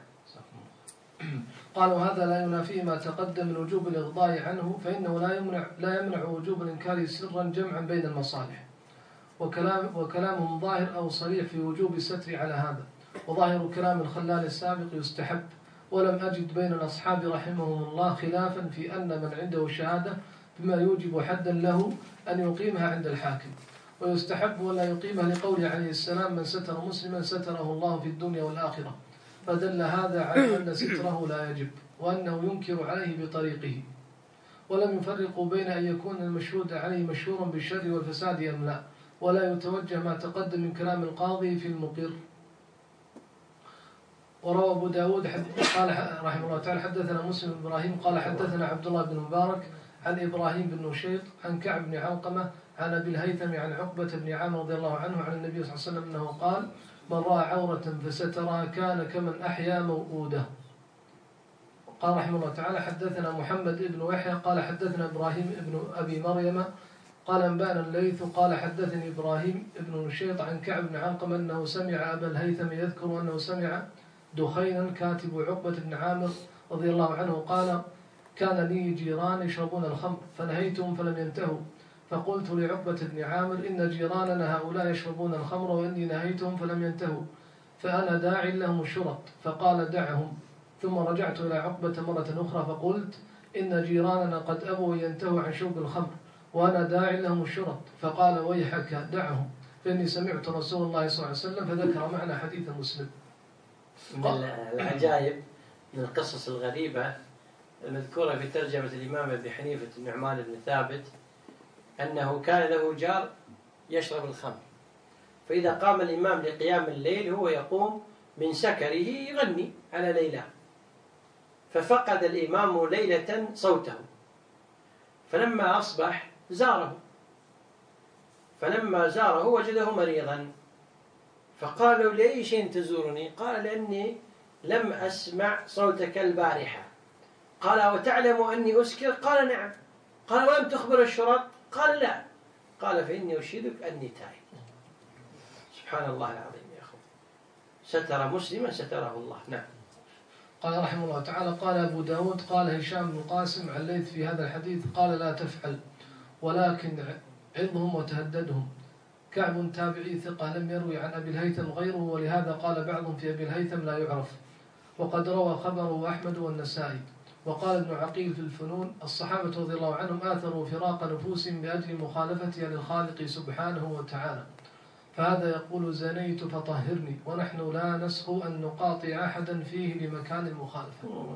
S1: قالوا هذا لا ينافي ما تقدم من وجوب الإغضاء عنه، فإنه لا يمنع وجوب الإنكار سرا جمعا بين المصالح، وكلامهم ظاهر أو صريح في وجوب الستر على هذا. وظاهر كلام الخلال السابق يستحب. ولم أجد بين الأصحاب رحمهم الله خلافا في أن من عنده شهادة بما يوجب حدا له أن يقيمها عند الحاكم، ويستحب ولا يقيمها لقوله عليه السلام: من ستر مسلما ستره الله في الدنيا والآخرة. فدل هذا على أن ستره لا يجب، وأنه ينكر عليه بطريقه. ولم يفرقوا بين أن يكون المشهود عليه مشهورا بالشر والفساد أم لا، ولا يتوجه ما تقدم من كلام القاضي في المقر. وروى أبو داود قال رحمه الله تعالى: حدثنا مسلم بن إبراهيم قال حدثنا عبد الله بن مبارك عن إبراهيم بن نشيط عن كعب بن علقمة عن أبي الهيثم عن عقبة بن عامر رضي الله عنه عن النبي صلى الله عليه وسلم أنه قال: من رأى عورة فسترها كان كمن أحيا موؤوده. قال رحمه الله تعالى: حدثنا محمد بن يحيى قال حدثنا إبراهيم بن أبي مريم قال أنبأنا الليث قال حدثني إبراهيم بن نشيط عن كعب بن علقمة أنه سمع أبا الهيثم يذكر أنه سمع دخينا كاتب عقبة بن عامر رضي الله عنه قال: كان لي جيران يشربون الخمر فنهيتهم فلم ينتهوا، فقلت لعقبة بن عامر: إن جيراننا هؤلاء يشربون الخمر وإني نهيتهم فلم ينتهوا، فأنا داع لهم الشرط، فقال: دعهم. ثم رجعت إلى عقبة مرة أخرى فقلت: إن جيراننا قد أبوا أن ينتهوا عن شرب الخمر وأنا داع لهم الشرط، فقال ويحك دعهم فإني سمعت رسول الله صلى الله عليه وسلم، فذكر معنى حديث مسلم.
S2: من العجائب من القصص الغريبة المذكورة في ترجمة الإمام أبي حنيفة النعمان بن ثابت أنه كان له جار يشرب الخمر، فإذا قام الإمام لقيام الليل هو يقوم من سكره يغني على ليلى، ففقد الإمام ليلة صوته، فلما أصبح زاره، فلما زاره وجده مريضا، فقالوا لأي شيء تزورني؟ قال لأني لم أسمع صوتك البارحة. قال وتعلم أني أسكر؟ قال نعم. قال ولم تخبر الشرط؟ قال لا. قال فإني أشهدك أني تائب. سبحان الله العظيم يا أخو، ستر مسلما ستره الله. نعم.
S1: قال رحمه الله تعالى قال أبو داود قال هشام بن قاسم عن الليث في هذا الحديث قال لا تفعل ولكن عظهم وتهددهم. كعب تابعي ثقة لم يروي عن أبي الهيثم غيره، ولهذا قال بعضهم في أبي الهيثم لا يعرف، وقد روى خبره أحمد والنسائي. وقال ابن عقيل في الفنون الصحابة رضي الله عنهم آثروا فراق نفوسهم لأجل مخالفتها للخالق سبحانه وتعالى، فهذا يقول زنيت فطهرني، ونحن لا نسخ أن نقاطع أحدا فيه لمكان المخالفة.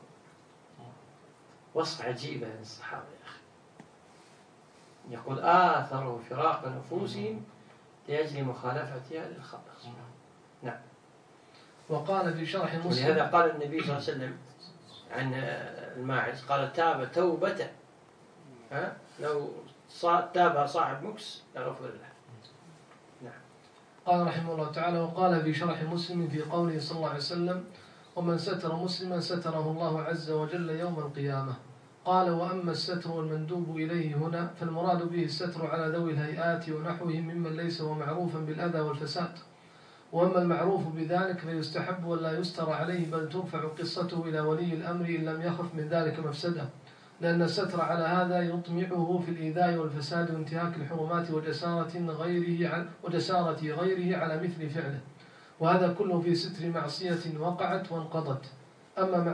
S2: وصف عجيبة من الصحابة يا أخي، يقول آثروا فراق نفوسهم لأجل مخالفتها للخالق. نعم.
S1: وقال في شرح مسلم،
S2: ولهذا قال النبي صلى الله عليه وسلم عن الماعز قال تاب توبة لو تاب صاحب مكس لغفر له. نعم.
S1: قال رحمه الله تعالى وقال في شرح مسلم في قوله صلى الله عليه وسلم ومن ستر مسلما ستره الله عز وجل يوم القيامة. قال وأما الستر والمندوب إليه هنا فالمراد به الستر على ذوي الهيئات ونحوهم ممن ليس هو معروفا بالأذى والفساد، وأما المعروف بذلك فيستحب ولا يستر عليه، بل ترفع قصته إلى ولي الأمر إن لم يخف من ذلك مفسده، لأن الستر على هذا يطمعه في الإيذاء والفساد وانتهاك الحرمات وجسارة غيره على مثل فعله، وهذا كله في ستر معصية وقعت وانقضت. أما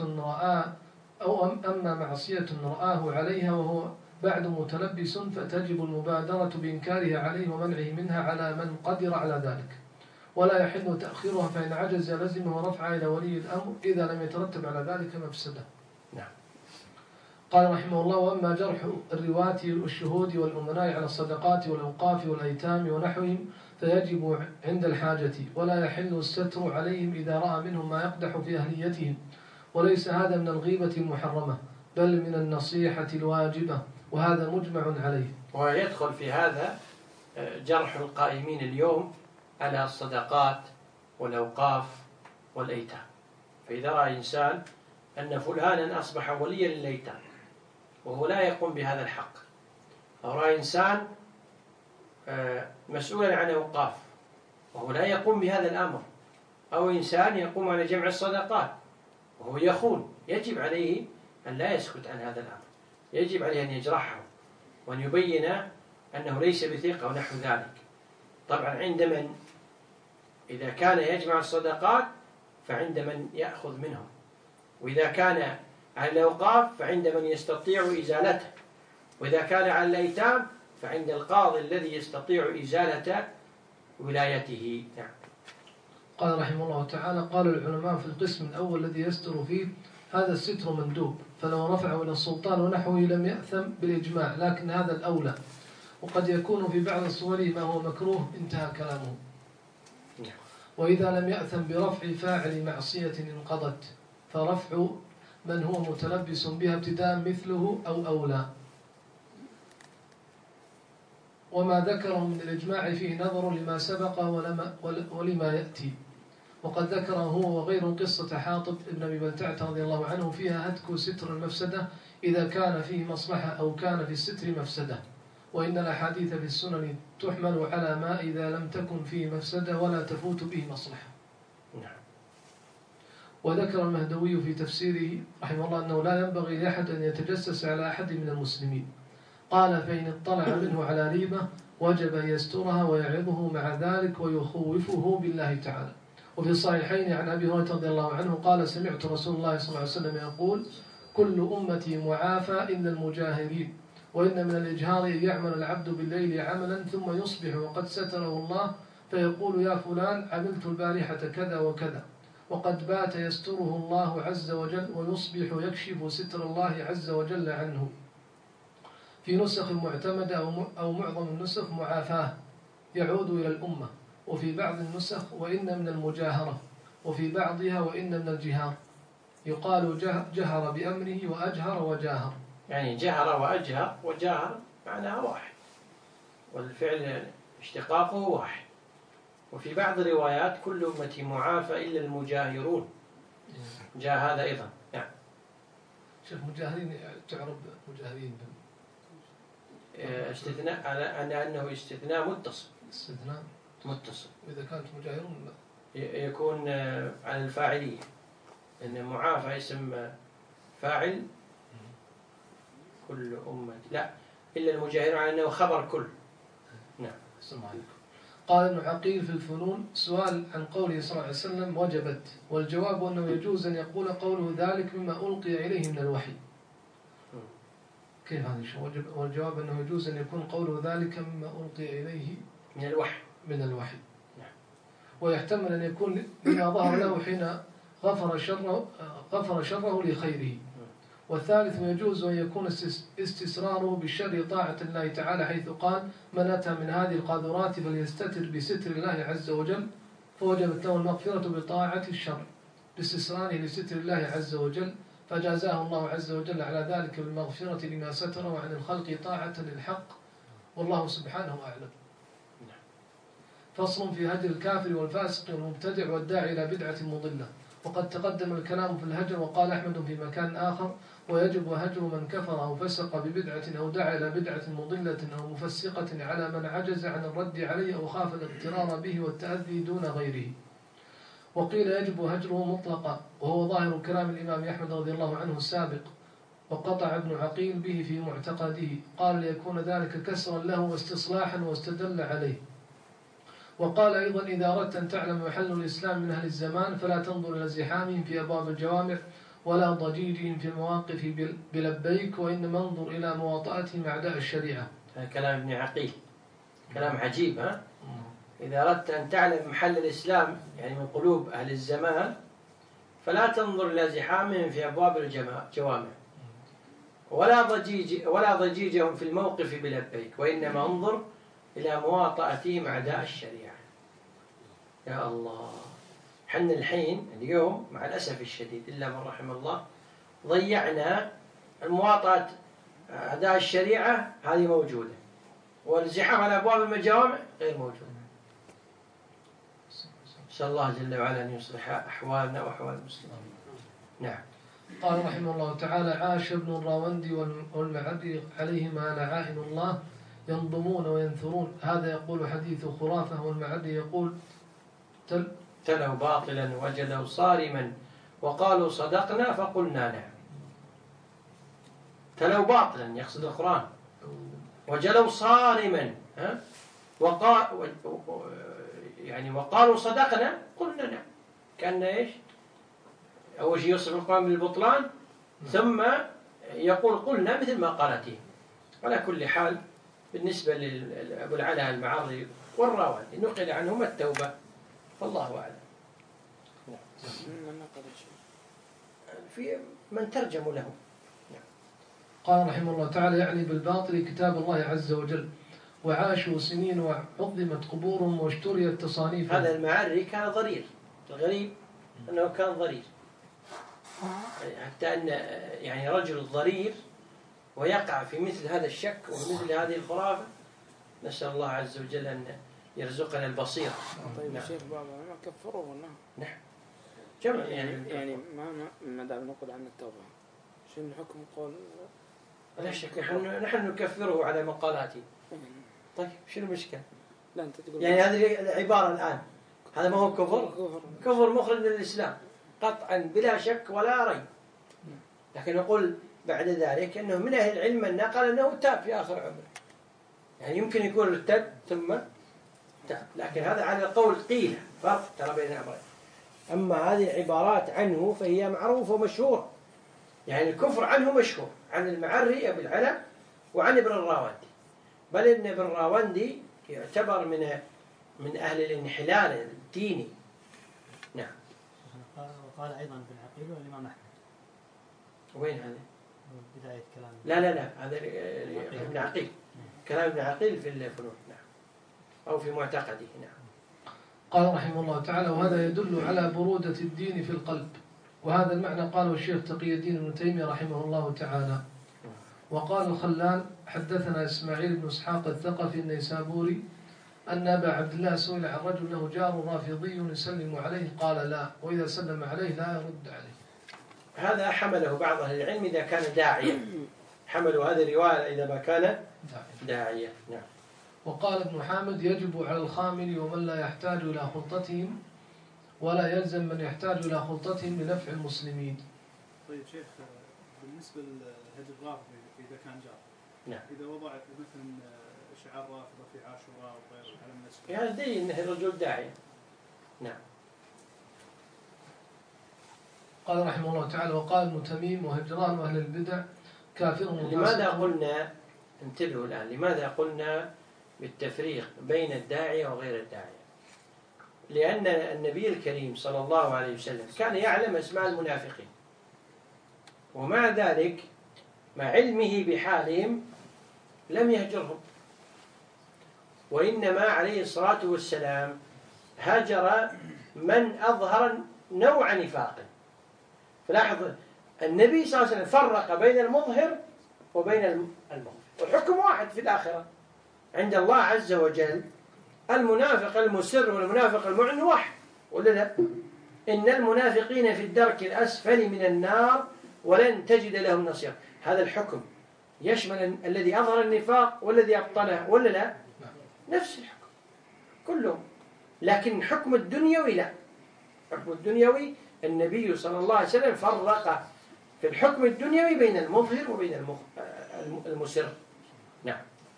S1: معصية رآه عليها وهو بعد متلبس فتجب المبادرة بإنكارها عليه ومنعه منها على من قدر على ذلك، ولا يحل تأخيرها، فإن عجز لزمه رفعها إلى ولي الأمر إذا لم يترتب على ذلك مفسدة.
S2: نعم.
S1: قال رحمه الله وأما جرح الرواة والشهود والأمناء على الصدقات والأوقاف والأيتام ونحوهم فيجب عند الحاجة، ولا يحل الستر عليهم إذا رأى منهم ما يقدح في أهليتهم، وليس هذا من الغيبة المحرمة بل من النصيحة الواجبة، وهذا مجمع عليه.
S2: ويدخل في هذا جرح القائمين اليوم على الصدقات والأوقاف والأيتام، فإذا رأى إنسان أن فلانا أصبح وليا للأيتام وهو لا يقوم بهذا الحق، أو رأى إنسان مسؤولا عن أوقاف وهو لا يقوم بهذا الأمر، أو إنسان يقوم على جمع الصدقات وهو يخون، يجب عليه أن لا يسكت عن هذا الأمر، يجب عليه أن يجرحه وأن يبين أنه ليس بثقة ونحو ذلك. طبعا عند من إذا كان يجمع الصدقات فعند من يأخذ منهم، وإذا كان على الأوقاف فعند من يستطيع إزالته، وإذا كان على الأيتام فعند القاضي الذي يستطيع إزالة ولايته. نعم.
S1: قال رحمه الله تعالى قال العلماء في القسم الأول الذي يستر فيه هذا الستر مندوب، فلو رفعه إلى السلطان ونحوه لم يأثم بالإجماع، لكن هذا الأولى، وقد يكون في بعض صوره ما هو مكروه، انتهى كلامه. وإذا لم يأثم برفع فاعل معصية انقضت، فرفع من هو متلبس بها ابتداء مثله أو أولى. وما ذكره من الإجماع فيه نظر لما سبق ولما يأتي، وقد ذكره هو وغير قصة حاطب ابن أبي بلتعة رضي الله عنه فيها هتك ستر المفسدة إذا كان فيه مصلحة أو كان في الستر مفسدة، وإن الأحاديث في السنن تحمل على ما إذا لم تكن فيه مفسدة ولا تفوت به مصلحة. وذكر المهدوي في تفسيره رحمه الله أنه لا ينبغي لأحد أن يتجسس على أحد من المسلمين، قال فإن اطلع منه على ريبة وجب أن يسترها ويعظه مع ذلك ويخوفه بالله تعالى. وفي الصحيحين عن أبي هريرة رضي الله عنه قال سمعت رسول الله صلى الله عليه وسلم يقول كل أمتي معافى إلا المجاهرين، وإن من الإجهار أن يعمل العبد بالليل عملا ثم يصبح وقد ستره الله فيقول يا فلان عملت البارحة كذا وكذا، وقد بات يستره الله عز وجل، ويصبح يكشف ستر الله عز وجل عنه. في نسخ معتمدة أو معظم النسخ معافاة يعود إلى الأمة، وفي بعض النسخ وإن من المجاهرة، وفي بعضها وإن من الجهار، يقال جهر بأمره وأجهر وجاهر.
S2: يعني جهر وأجهر وجاهر معناها واحد، والفعل اشتقاقه واحد. وفي بعض الروايات كل أمتي معافى إلا المجاهرون، جاء هذا أيضا. نعم.
S1: شيخ مجاهرين تعرب مجاهرين
S2: استثناء على أنه استثناء متصل.
S1: استثناء
S2: متصل.
S1: وإذا كانت مجاهرون
S2: يكون على الفاعلية، لأن معافى اسم فاعل كل أمة، لا إلا المجاهرون على أنه خبر كل. نعم.
S1: السلام عليكم. قال ابن عقيل في الفنون سؤال عن قوله صلى الله عليه وسلم وجبت، والجواب أنه يجوز أن يقول قوله ذلك مما ألقي إليه من الوحي. كيف هذا الشيء؟ والجواب أنه يجوز أن يكون قوله ذلك مما ألقي إليه من الوحي. ويحتمل أن يكون بما ظهر له حين غفر شره لخيره. والثالث يجوز أن يكون استسراره بالشر طاعة الله تعالى، حيث قال من أتى من هذه القاذورات فليستتر بستر الله عز وجل، فوجبت له المغفرة بطاعة الشر باستسراره لستر الله عز وجل، فجازاه الله عز وجل على ذلك بالمغفرة لما ستره عن الخلق طاعة للحق، والله سبحانه أعلم. فصل في هجر الكافر والفاسق والمبتدع والداعي إلى بدعة مضلة. وقد تقدم الكلام في الهجر، وقال أحمد في مكان آخر ويجب هجر من كفر أو فسق ببدعة أو دعا إلى بدعة مضلة أو مفسقة على من عجز عن الرد عليه أو خاف الاغترار به والتأذي دون غيره. وقيل يجب هجره مطلقا، وهو ظاهر كلام الإمام أحمد رضي الله عنه السابق، وقطع ابن عقيل به في معتقده، قال ليكون ذلك كسرا له واستصلاحا، واستدل عليه. وقال أيضا إذا أردت أن تعلم محل الإسلام من أهل الزمان فلا تنظر إلى زحامهم في أبواب الجوامع ولا ضجيجهم في المواقف بلبيك، وإنما انظر إلى مواطأتهم أعداء الشريعة.
S2: هذا كلام ابن عقيل، كلام عجيب. ها؟ إذا أردت أن تعلم محل الإسلام يعني من قلوب أهل الزمان فلا تنظر إلى زحامهم في أبواب الجوامع ولا ضجيجهم في الموقف بلبيك، وإنما انظر إلى مواطأتهم أعداء الشريعة. يا الله، حن الحين اليوم مع الأسف الشديد إلا من رحم الله ضيعنا المواطأة أعداء الشريعة، هذه موجودة، والزحام على أبواب الجوامع غير موجودة. نسأل الله جل وعلا أن يصلح أحوالنا وأحوال المسلمين. نعم.
S1: قال رحمه الله تعالى عاش ابن الراوندي والمعدي عليهما لعائن الله ينظمون وينثرون. هذا يقول حديث خرافة، والمعدي يقول
S2: تلوا باطلا وجلوا صارما وقالوا صدقنا فقلنا نعم. تلوا باطلا يقصد القرآن، وجلوا صارما وقالوا صدقنا قلنا نعم. كأن إيش؟ أول شيء يوصف القرآن بالبطلان ثم يقول قلنا مثل ما قالته. على كل حال بالنسبة لأبو العلاء المعري والراوندي نقل عنهما التوبة، والله أعلم. في من ترجموا له.
S1: قال رحمه الله تعالى يعني بالباطل كتاب الله عز وجل، وعاشوا سنين وعظمت قبورهم واشتريت تصانيفهم.
S2: هذا المعري كان ضرير، الغريب أنه كان ضرير، حتى أن يعني رجل ضرير ويقع في مثل هذا الشك ومثل هذه الخرافة. نسأل الله عز وجل أن يرزقنا البصيرة.
S5: طيب نعم. الشيخ بابا ما كفروا ولا؟
S2: نعم. جمع
S5: يعني ما دام نقول عن التوبة شنو الحكم؟ قول
S2: لا شك نحن نكفره على مقالاته. طيب شنو المشكلة؟
S5: لا أنت تقول
S2: يعني هذه العبارة الآن هذا ما هو كفر مخرج من الإسلام قطعا بلا شك ولا ريب، لكن نقول بعد ذلك أنه من أهل العلم من نقل أنه تاب في آخر عمره، يعني يمكن يكون ارتد ثم تاب، لكن هذا على القول قيل فرق ترى بين الأمرين. أما هذه العبارات عنه فهي معروفة ومشهورة، يعني الكفر عنه مشهور، عن المعري أبي العلا وعن ابن الراوندي، بل إن ابن الراوندي يعتبر من أهل الانحلال الديني. نعم.
S3: وقال أيضا ابن عقيل والإمام أحمد.
S2: وين هذا؟
S3: بداية كلام.
S2: لا هذا ابن عقيل، كلام ابن عقيل في الفنون. نعم. أو في معتقده. نعم.
S1: قال رحمه الله تعالى: وهذا يدل على برودة الدين في القلب، وهذا المعنى قاله الشيخ تقي الدين ابن تيمية رحمه الله تعالى. وقال الخلال: حدثنا إسماعيل بن إسحاق الثقفي النيسابوري أن أبا عبد الله سئل عن رجل له جار رافضي يسلم عليه قال لا، وإذا سلم عليه لا يرد عليه.
S2: هذا حمله بعض أهل العلم إذا كان داعيا، حملوا هذه الرواية إذا ما كان داعيا. نعم.
S1: وقال ابن حامد: يجب على الخامل ومن لا يحتاج إلى خلطتهم، ولا يلزم من يحتاج إلى خلطتهم لنفع المسلمين.
S4: طيب شيخ، بالنسبة للهجر الرافضي إذا كان جار،
S2: نعم.
S4: إذا وضع مثلا شعار رافضة في عاشوراء وغيره على المسجد،
S2: هذا إنه الرجل داعي. نعم.
S1: قال رحمه الله تعالى: وقال ابن تميم: وهجران أهل البدع كافر وفاسق.
S2: لماذا قلنا، انتبهوا الآن، لماذا قلنا بالتفريق بين الداعية وغير الداعية؟ لأن النبي الكريم صلى الله عليه وسلم كان يعلم أسماء المنافقين، ومع ذلك مع علمه بحالهم لم يهجرهم، وإنما عليه الصلاة والسلام هاجر من أظهر نوع نفاق. فلاحظ النبي صلى الله عليه وسلم فرق بين المظهر وبين المظهر، والحكم واحد في الآخرة عند الله عز وجل. المنافق المسر والمنافق المعلن واحد، ولا لا؟ إن المنافقين في الدرك الأسفل من النار ولن تجد لهم نصيرا. هذا الحكم يشمل الذي أظهر النفاق والذي أبطله، ولا لا؟ نفس الحكم كلهم، لكن حكم الدنيوي لا. حكم الدنيوي النبي صلى الله عليه وسلم فرق في الحكم الدنيوي بين المظهر وبين المسر. نعم.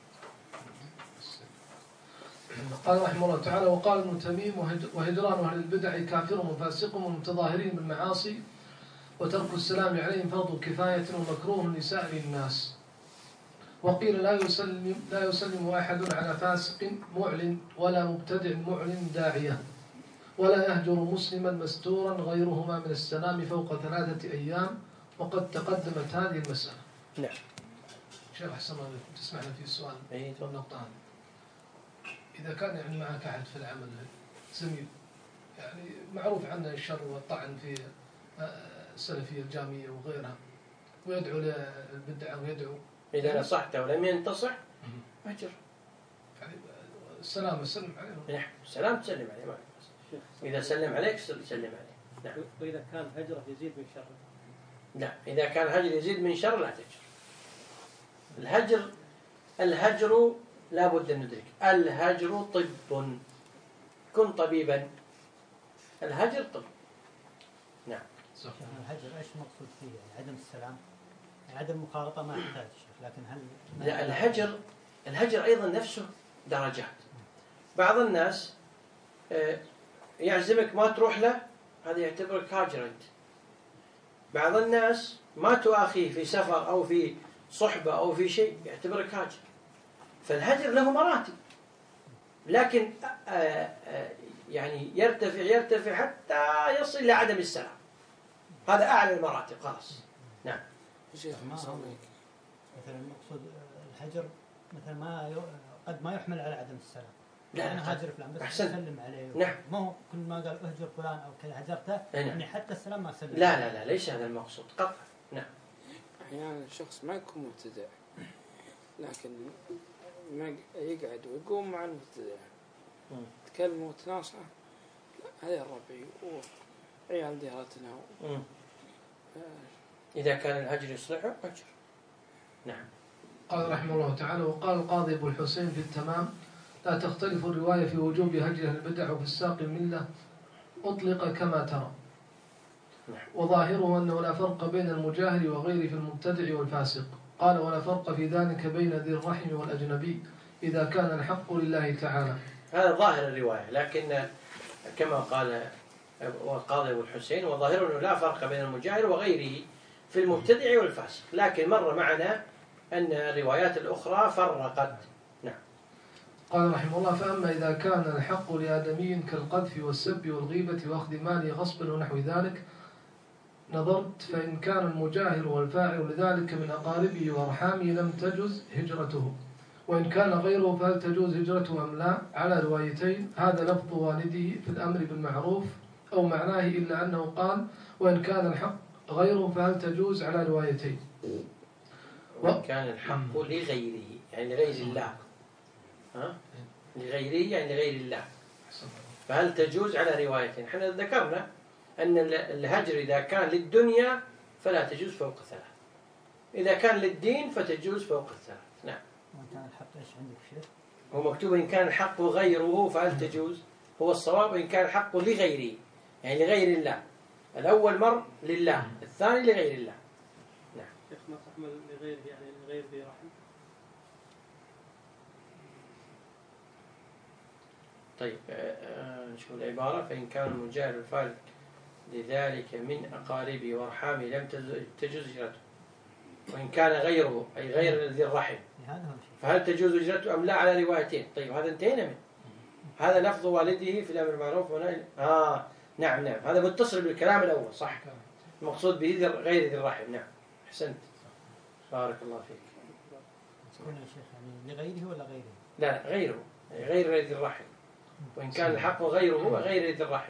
S1: قال رحمه الله تعالى: وقال ابن تميم: وهجران أهل البدع كافر وفاسق ومتظاهرين بالمعاصي، وترك السلام عليهم فرض كفاية ومكروه لسائر الناس. وقيل: لا يسلم أحد على فاسق معلن ولا مبتدع معلن داعية، ولا يهجر مسلما مستورا غيرهما من السلام فوق 3 أيام، وقد تقدمت هذه المسألة.
S2: نعم.
S1: شيخ أحسن الله عليكم، تسمعنا في السؤال والنقطة هذه. إذا كان يعني معك أحد في العمل زميل، يعني معروف عنه الشر والطعن في السلفية الجامية وغيرها، ويدعو للبدعة ويدعو،
S2: إذا نصحته ولم ينتصح أجر.
S1: يعني السلام سلم عليه.
S2: نعم. السلام تسلم عليه، ما إذا سلم عليك سلم عليه. نعم.
S3: وإذا كان هجره يزيد من شره.
S2: لا، إذا كان الهجر يزيد من شر لا تجر. الهجر لا بد أن ندرك، الهجر طب، كن طبيبا. الهجر طب. نعم.
S3: الهجر ايش مقصود فيه؟ يعني عدم السلام، يعني عدم المخالطة ما يحتاج، لكن هل
S2: لا، الهجر أيضا نفسه درجات. بعض الناس يعزمك ما تروح له، هذا يعتبرك هاجر أنت. بعض الناس ما تؤاخيه في سفر أو في صحبة أو في شيء، يعتبرك هاجر. فالهجر له مراتب، لكن يعني يرتفع حتى يصل إلى عدم السلام. هذا أعلى المراتب خلاص. نعم.
S3: مثلا المقصود الهجر مثلا قد ما يحمل على عدم السلام.
S2: لا،
S3: أنا هاجر فلان بس أسلم عليه.
S2: نعم.
S3: ما هو كل ما قال أهجر فلان أو كذا هجرته، يعني حتى السلام ما سلم.
S2: لا ليس هذا المقصود قطعا. نعم.
S5: أحيانا الشخص ما يكون مبتدع، لكن ما يقعد ويقوم مع المبتدع، تكلم وتناصحه، لا هذا الربعي وعيال ديرتنا.
S2: إذا كان الهجر يصلحه أجر. نعم.
S1: قال رحمه الله تعالى: وقال القاضي أبو الحسين في التمام: لا تختلف الرواية في وجوب هجر البدع وفساق الملة، أطلق كما ترى. وظاهره أنه لا فرق بين المجاهر وغيره في المبتدع والفاسق. قال: ولا فرق في ذلك بين ذي الرحم والأجنبي إذا كان الحق لله تعالى.
S2: هذا ظاهر الرواية، لكن كما قال القاضي أبو الحسين: وظاهره أنه لا فرق بين المجاهر وغيره في المبتدع والفاسق، لكن مر معنا أن الروايات الأخرى فرقت. نعم.
S1: قال رحمه الله: فأما إذا كان الحق لآدمي كالقذف والسب والغيبة وأخذ ماله غصبا ونحو ذلك نظرت، فإن كان المجاهر والفاعل لذلك من أقاربه وأرحامه لم تجز هجرته، وإن كان غيره فهل تجوز هجرته أم لا؟ على روايتين، هذا لفظ والده في الأمر بالمعروف أو معناه، إلا أنه قال: وإن كان الحق غيره فهل تجوز، على روايتين.
S2: وإن كان الحق لغيره يعني لغير الله، لغيره يعني لغير الله، فهل تجوز على روايتين. احنا ذكرنا أن الهجر إذا كان للدنيا فلا تجوز فوق 3، إذا كان للدين فتجوز فوق 3. نعم.
S3: وإن كان الحق إيش عندك شيخ؟
S2: هو مكتوب إن كان الحق غيره فهل تجوز، هو الصواب إن كان الحق لغيره يعني لغير الله. الأول مر لله، الثاني لغير الله. نعم.
S4: شيخ ما تحمل لغيره يعني لغير ذي رحم.
S2: طيب نشوف العبارة: فإن كان المجاهر الفارق لذلك من أقاربه وأرحامه لم تجوز هجرته، وإن كان غيره أي غير ذي الرحم فهل تجوز هجرته أم لا، على روايتين. طيب هذا انتهينا منه، هذا لفظ والده في الأمر بالمعروف نعم هذا متصل بالكلام الأول صح، المقصود به غير ذي الرحم. نعم أحسنت، بارك الله فيك.
S3: يا شيخ يعني لغيره ولا غيره؟
S2: لا غيره، غير ذي الرحم، وإن كان الحق غيره غير ذي الرحم.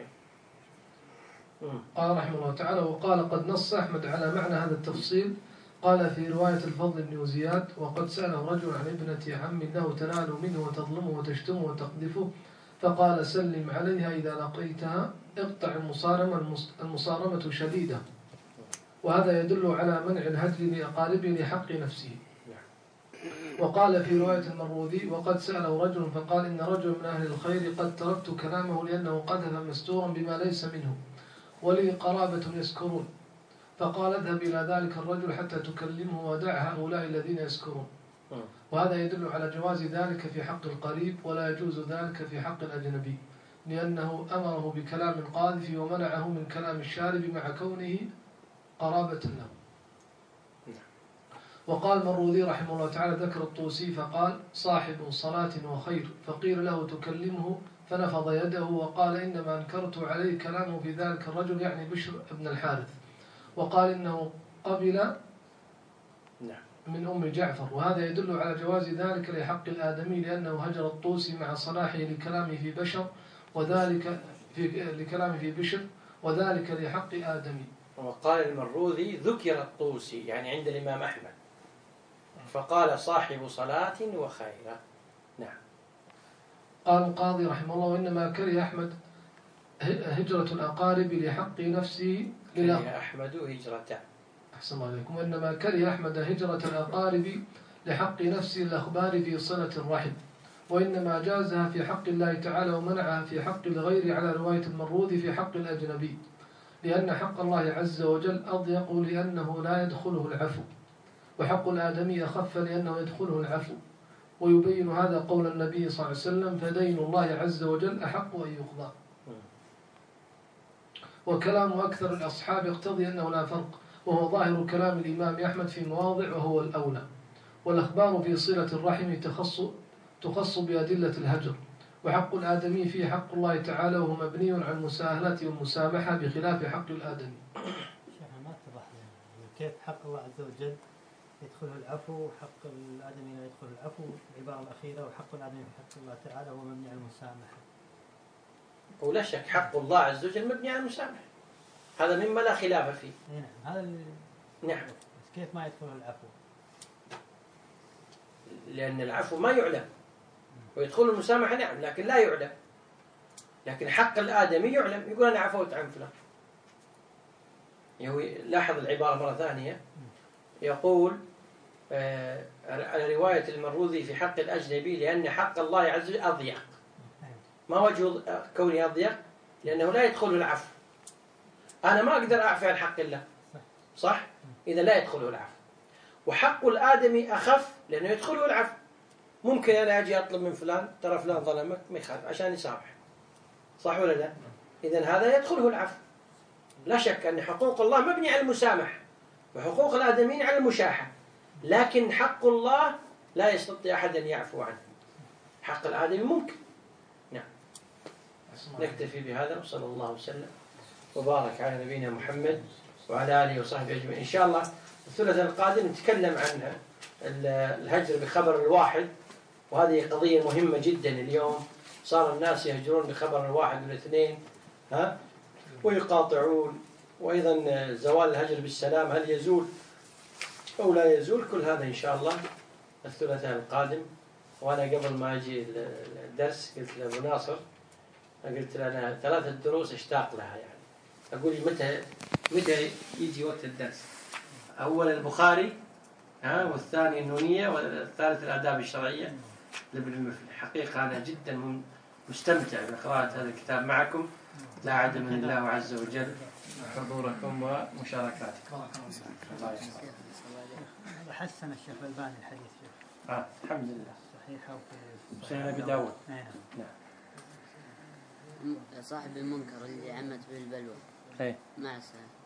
S1: قال رحمه الله تعالى: وقال قد نص أحمد على معنى هذا التفصيل. قال في رواية الفضل بن زياد: وقد سأله رجل عن ابنة عم له تنال منه وتظلمه وتشتمه وتقذفه، فقال: سلم عليها إذا لقيتها، اقطع المصارمة شديدة. وهذا يدل على منع الهجر لأقاربه لحق نفسه. وقال في رواية المروذي: وقد سأله رجل فقال: إن رجل من أهل الخير قد تركت كلامه لأنه قذف مستورا بما ليس منه، ولي قرابة يسكرون، فقال: اذهب إلى ذلك الرجل حتى تكلمه ودع هؤلاء الذين يسكرون. وهذا يدل على جواز ذلك في حق القريب، ولا يجوز ذلك في حق الأجنبي، لأنه أمره بكلام القاذف ومنعه من كلام الشارب مع كونه قرابة له. وقال المروذي رحمه الله تعالى: ذكر الطوسي فقال: صاحب صلاة وخير، فقيل له: تكلمه، فنفض يده وقال: إنما أنكرت عليه كلامه في ذلك الرجل، يعني بشر بن الحارث. وقال: إنه قبل من أم جعفر. وهذا يدل على جواز ذلك لحق الآدمي، لأنه هجر الطوسي مع صلاحه لكلامه في بشر، وذلك لكلامه في بشر، وذلك لحق آدمي.
S2: وقال المروذي: ذكر الطوسي يعني عند الإمام أحمد، فقال: صاحب صلاة وخير. نعم.
S1: قال القاضي رحمه الله: وإنما كره أحمد هجرة الأقارب لحق نفسه
S2: كره أحمد هجرته.
S1: أحسن الله عليكم. وإنما كره أحمد هجرة الأقارب لحق نفسه الأخبار في صلة الرحم، وإنما جازها في حق الله تعالى ومنعها في حق الغير، على رواية المروذي في حق الأجنبي، لأن حق الله عز وجل أضيق لأنه لا يدخله العفو، وحق الآدمي أخف لأنه يدخله العفو. ويبين هذا قول النبي صلى الله عليه وسلم: فدين الله عز وجل أحق أن يقضى. وكلام أكثر الأصحاب يقتضي أنه لا فرق، وهو ظاهر كلام الإمام أحمد في مواضع وهو الأولى. والأخبار في صلة الرحم تخص بأدلة الهجر، وحق الآدمي فيه حق الله تعالى، وهو مبني على المساهلة والمسامحة بخلاف حق الآدمي.
S3: شيخ ما اتضح كيف حق الله عز وجل يدخله العفو وحق الآدمي لا يدخل العفو، العبارة الأخيرة: وحق الآدمي في حق الله تعالى هو مبني على المسامحة.
S2: ولا شك حق الله عز وجل مبني على المسامحة، هذا مما لا خلاف فيه.
S3: نعم هذا
S2: نعم.
S3: بس كيف ما يدخله العفو؟
S2: لأن العفو ما يعلم، ويدخل المسامحة نعم لكن لا يعلم. لكن حق الآدمي يعلم، يقول: أنا عفوت عن فلان. لاحظ العبارة مرة ثانية، يقول على رواية المروذي في حق الأجنبي: لأن حق الله عز وجل أضيق. ما وجه كونه أضيق؟ لأنه لا يدخله العفو. أنا ما أقدر أعفي عن حق الله صح؟ إذا لا يدخله العفو. وحق الآدمي أخف لأنه يدخله العفو. ممكن أنا أجي أطلب من فلان: ترى فلان ظلمك، ما يخالف، عشان يسامح، صح ولا لا؟ إذن هذا يدخله العفو. لا شك أن حقوق الله مبني على المسامح، وحقوق الآدميين على المشاحة، لكن حق الله لا يستطيع أحد أن يعفو عنه. حق الآدمي ممكن. نعم. نكتفي بهذا، وصلى الله وسلم وبارك على نبينا محمد وعلى آله وصحبه أجمعين. إن شاء الله الثلاثاء القادم نتكلم عن الهجر بخبر الواحد، وهذه قضية مهمة جدا. اليوم صار الناس يهجرون بخبر الواحد والاثنين ويقاطعون، وأيضا زوال الهجر بالسلام هل يزول أو لا يزول؟ كل هذا إن شاء الله الثلاثاء القادم. وأنا قبل ما أجي الدرس قلت لأبو ناصر، قلت له أنا 3 دروس اشتاق لها، يعني أقول متى يجي وقت الدرس؟ أول البخاري والثاني النونية، والثالث الآداب الشرعية لابن المفلح. حقيقة أنا جدا مستمتع بقراءة هذا الكتاب معكم، لا عدم من الله عز وجل حضوركم ومشاركاتكم.
S3: حسن الشيخ الألباني الحديث شيخ.
S2: الحمد لله.
S3: صحيحة وفي
S2: سنة أبي داود.
S3: نعم.
S6: صاحب المنكر اللي عمت به البلوى.
S2: إيه.
S6: مع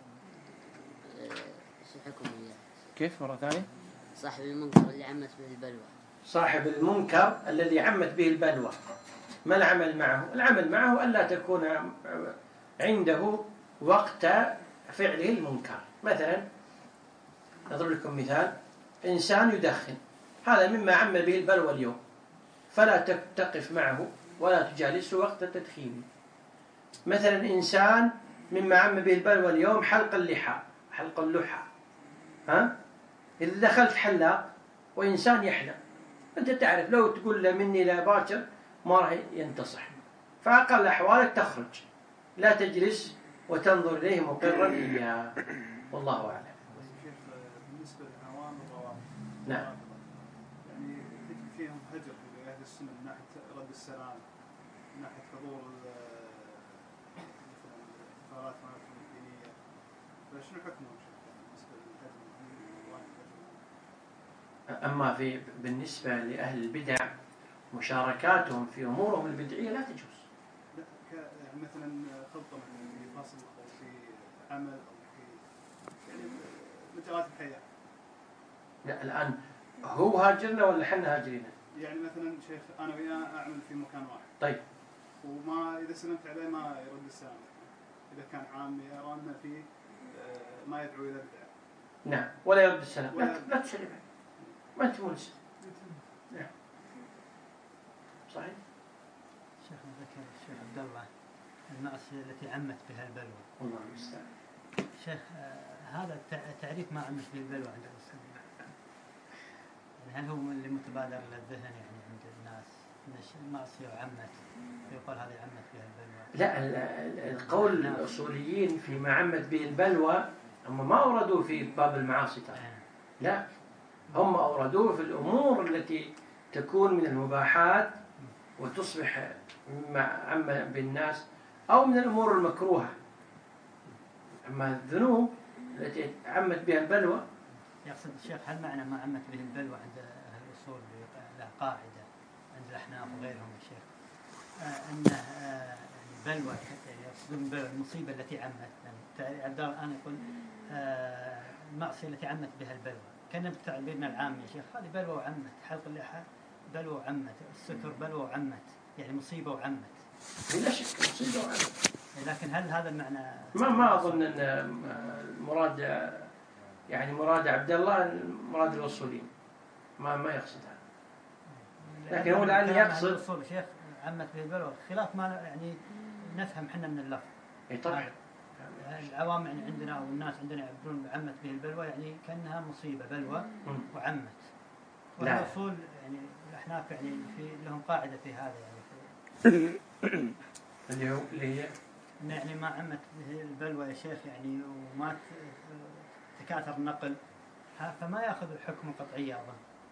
S6: شو حكمه إياه؟
S2: كيف مرة ثانية؟
S6: صاحب المنكر اللي عمت به البلوى.
S2: صاحب المنكر الذي عمت به البلوى، ما العمل معه؟ العمل معه ألا تكون عنده وقت فعله المنكر. مثلا نضرب لكم مثال، إنسان يدخن، هذا مما عم به البلوى اليوم، فلا تقف معه ولا تجالسه وقت التدخين. مثلا إنسان مما عم به البلوى اليوم حلق اللحى، حلق اللحى. إذا دخلت حلاق وإنسان يحلق، أنت تعرف لو تقول له مني لا باكر ما راح ينتصح، فأقل أحوالك تخرج، لا تجلس وتنظر إليه مقرا إياه. والله أعلم.
S4: بالنسبة للعوام والروافض،
S2: نعم،
S4: يعني فيهم هجر لأهل السنة من ناحية رد السلام، من ناحية حضور مثلا الاحتفالات الدينية، فشنو حكمهم بالنسبة للهجر؟
S2: أما بالنسبة لأهل البدع مشاركاتهم في أمورهم البدعية لا تجوز.
S4: لا، يعني مثلا خلطة مثلا في فصل أو في عمل أو في يعني مجالات الحياة.
S2: لا، الآن هو هاجرنا ولا حنا هاجرينا؟
S4: يعني مثلا شيخ أنا وياه أعمل في مكان واحد.
S2: طيب.
S4: وما إذا سلمت عليه ما يرد السلام. إذا كان عام يرى أن فيه ما يدعو إلى بدعة.
S2: نعم، ولا يرد السلام. لا تسلم عليه، ما أنت ملزم. نعم، صحيح.
S3: شيخ ذكر الشيخ عبد الله المعصية التي عمت بها البلوى.
S2: والله المستعان.
S3: شيخ هذا تعريف ما عمت به البلوى عند المسلمين، يعني هل هو اللي متبادر للذهن يعني عند الناس ان المعصية وعمت يقال هذه عمت بها البلوى؟
S2: لا، القول الأصوليين فيما عمت به البلوى هم ما أوردوه في باب المعاصي، لا، هم أوردوه في الأمور التي تكون من المباحات وتصبح مما عم بالناس، أو من الأمور المكروهة. أما الذنوب التي عمت بها البلوى،
S3: يقصد الشيخ هل معنى ما عمت به البلوى عند أهل الأصول له قاعدة عند الأحناف وغيرهم يا شيخ، أن البلوى يقصدون البلوى المصيبة التي عمت، يعني عبد الله الآن يقول المعصية التي عمت بها البلوى، كان بتعبيرنا العام يا شيخ هذه بلوى وعمت، حلق اللحى بلوى وعمت، السكر بلوى وعمت، يعني مصيبة وعمت.
S2: بلا شك مصيبة وعمت.
S3: لكن هل هذا المعنى؟
S2: ما أظن أن مراد يعني مراد عبد الله مراد الأصولين، ما يقصد هذا. لكن هو الآن يقصد
S3: الأصول شيخ عمت به البلوى خلاف ما يعني نفهم احنا من اللفظ.
S2: اي طبعا.
S3: العوام يعني عندنا والناس عندنا يعبرون عمت به البلوى يعني كأنها مصيبة بلوى وعمت. والأصول يعني الأحناف يعني في لهم قاعدة في هذا يعني
S2: اللي هي
S3: يعني ما عمت به البلوى يا شيخ يعني وما تكاثر النقل، فما يأخذ الحكم القطعي أظن،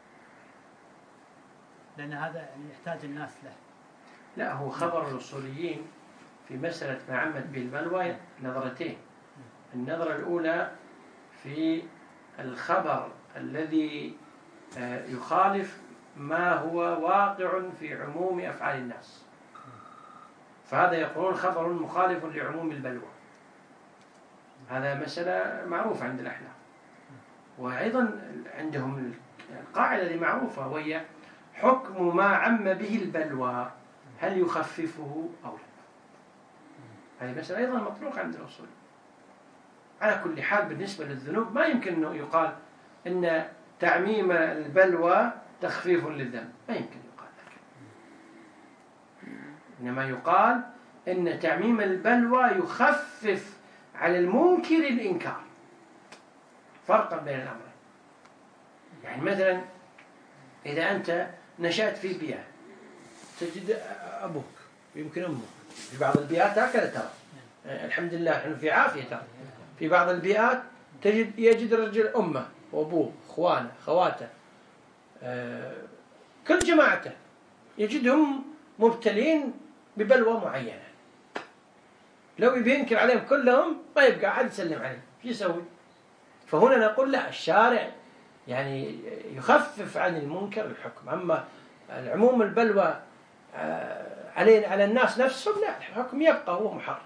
S3: لأن هذا يعني يحتاج الناس له.
S2: لا، هو خبر الأصوليين في مسألة ما عمت به البلوى نظرتين. النظرة الأولى في الخبر الذي يخالف ما هو واقع في عموم أفعال الناس، فهذا يقولون خبر مخالف لعموم البلوى، هذا مسألة معروفة عند الأحناف. وأيضا عندهم القاعدة اللي معروفة وهي حكم ما عم به البلوى هل يخففه أو لا. هذه مسألة أيضا مطروقة عند الأصول. على كل حال بالنسبة للذنوب ما يمكن أنه يقال أن تعميم البلوى تخفيف للذنب، ما يمكن يقال ذلك. إنما يقال أن تعميم البلوى يخفف على المنكر الإنكار، فرقا بين الأمرين. يعني مثلا إذا أنت نشأت في بيئة تجد أبوك ويمكن أمك، في بعض البيئات هكذا ترى، الحمد لله نحن في عافية ترى. في بعض البيئات يجد الرجل أمه وأبوه أخوانه خواته كل جماعته يجدهم مبتلين ببلوى معينة، لو ينكر عليهم كلهم ما يبقى أحد يسلم عليه، شو يسوي؟ فهنا نقول لا، الشارع يعني يخفف عن المنكر الحكم. أما العموم البلوى على الناس نفسهم لا، الحكم يبقى هو محرم.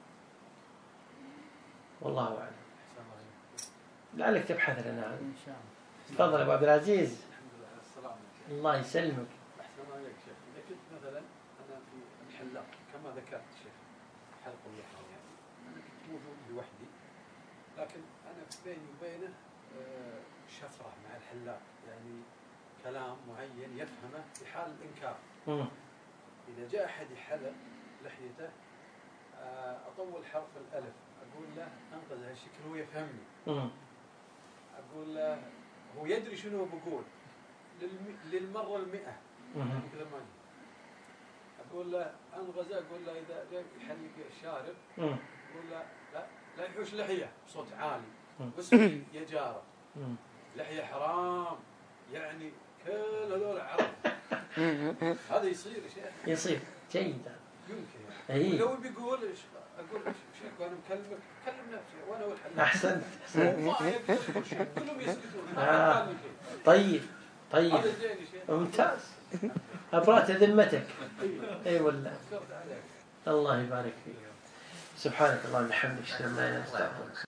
S2: والله أعلم. لعلك تبحث لنا.
S3: إن شاء الله.
S2: تفضل أبو عبد العزيز.
S7: الحمد لله على السلامة.
S2: الله يسلمك.
S7: أحسن عليك شيخ. إذا كنت مثلا أنا في الحلاق كما ذكرت شيخ حلق اللحى، يعني أنا كنت موجود لوحدي، لكن أنا بيني وبينه شفرة مع الحلاق، يعني كلام معين يفهمه في حال الإنكار. إذا جاء أحد يحلق لحيته أطول حرف الألف أقول له أنقذ هالشكل، هو يفهمني. أقول له هو يدري شنو بقول للمرة 100 كذا ما أقول له أنغزه، أقول له إذا جاء يحلق الشارب أقول له لا يحوش لحية بصوت عالي، بس يا جارة لحية حرام، يعني كل هذول عرب. هذا يصير يا شيخ؟
S2: يصير جيد.
S7: يمكن يعني. لو بيقول أقول شيخ وأنا مكلمك كلم نفسي وأنا والحلاق.
S2: أحسنت.
S7: ما يقول شيء كلهم يسكتون.
S2: طيب
S7: هذا زين يا شيخ.
S2: ممتاز. أبرأت ذمتك. أي والله. الله يبارك فيك. سبحانك اللهم وبحمدك، اشهد ان لا اله الا انت، استغفرك.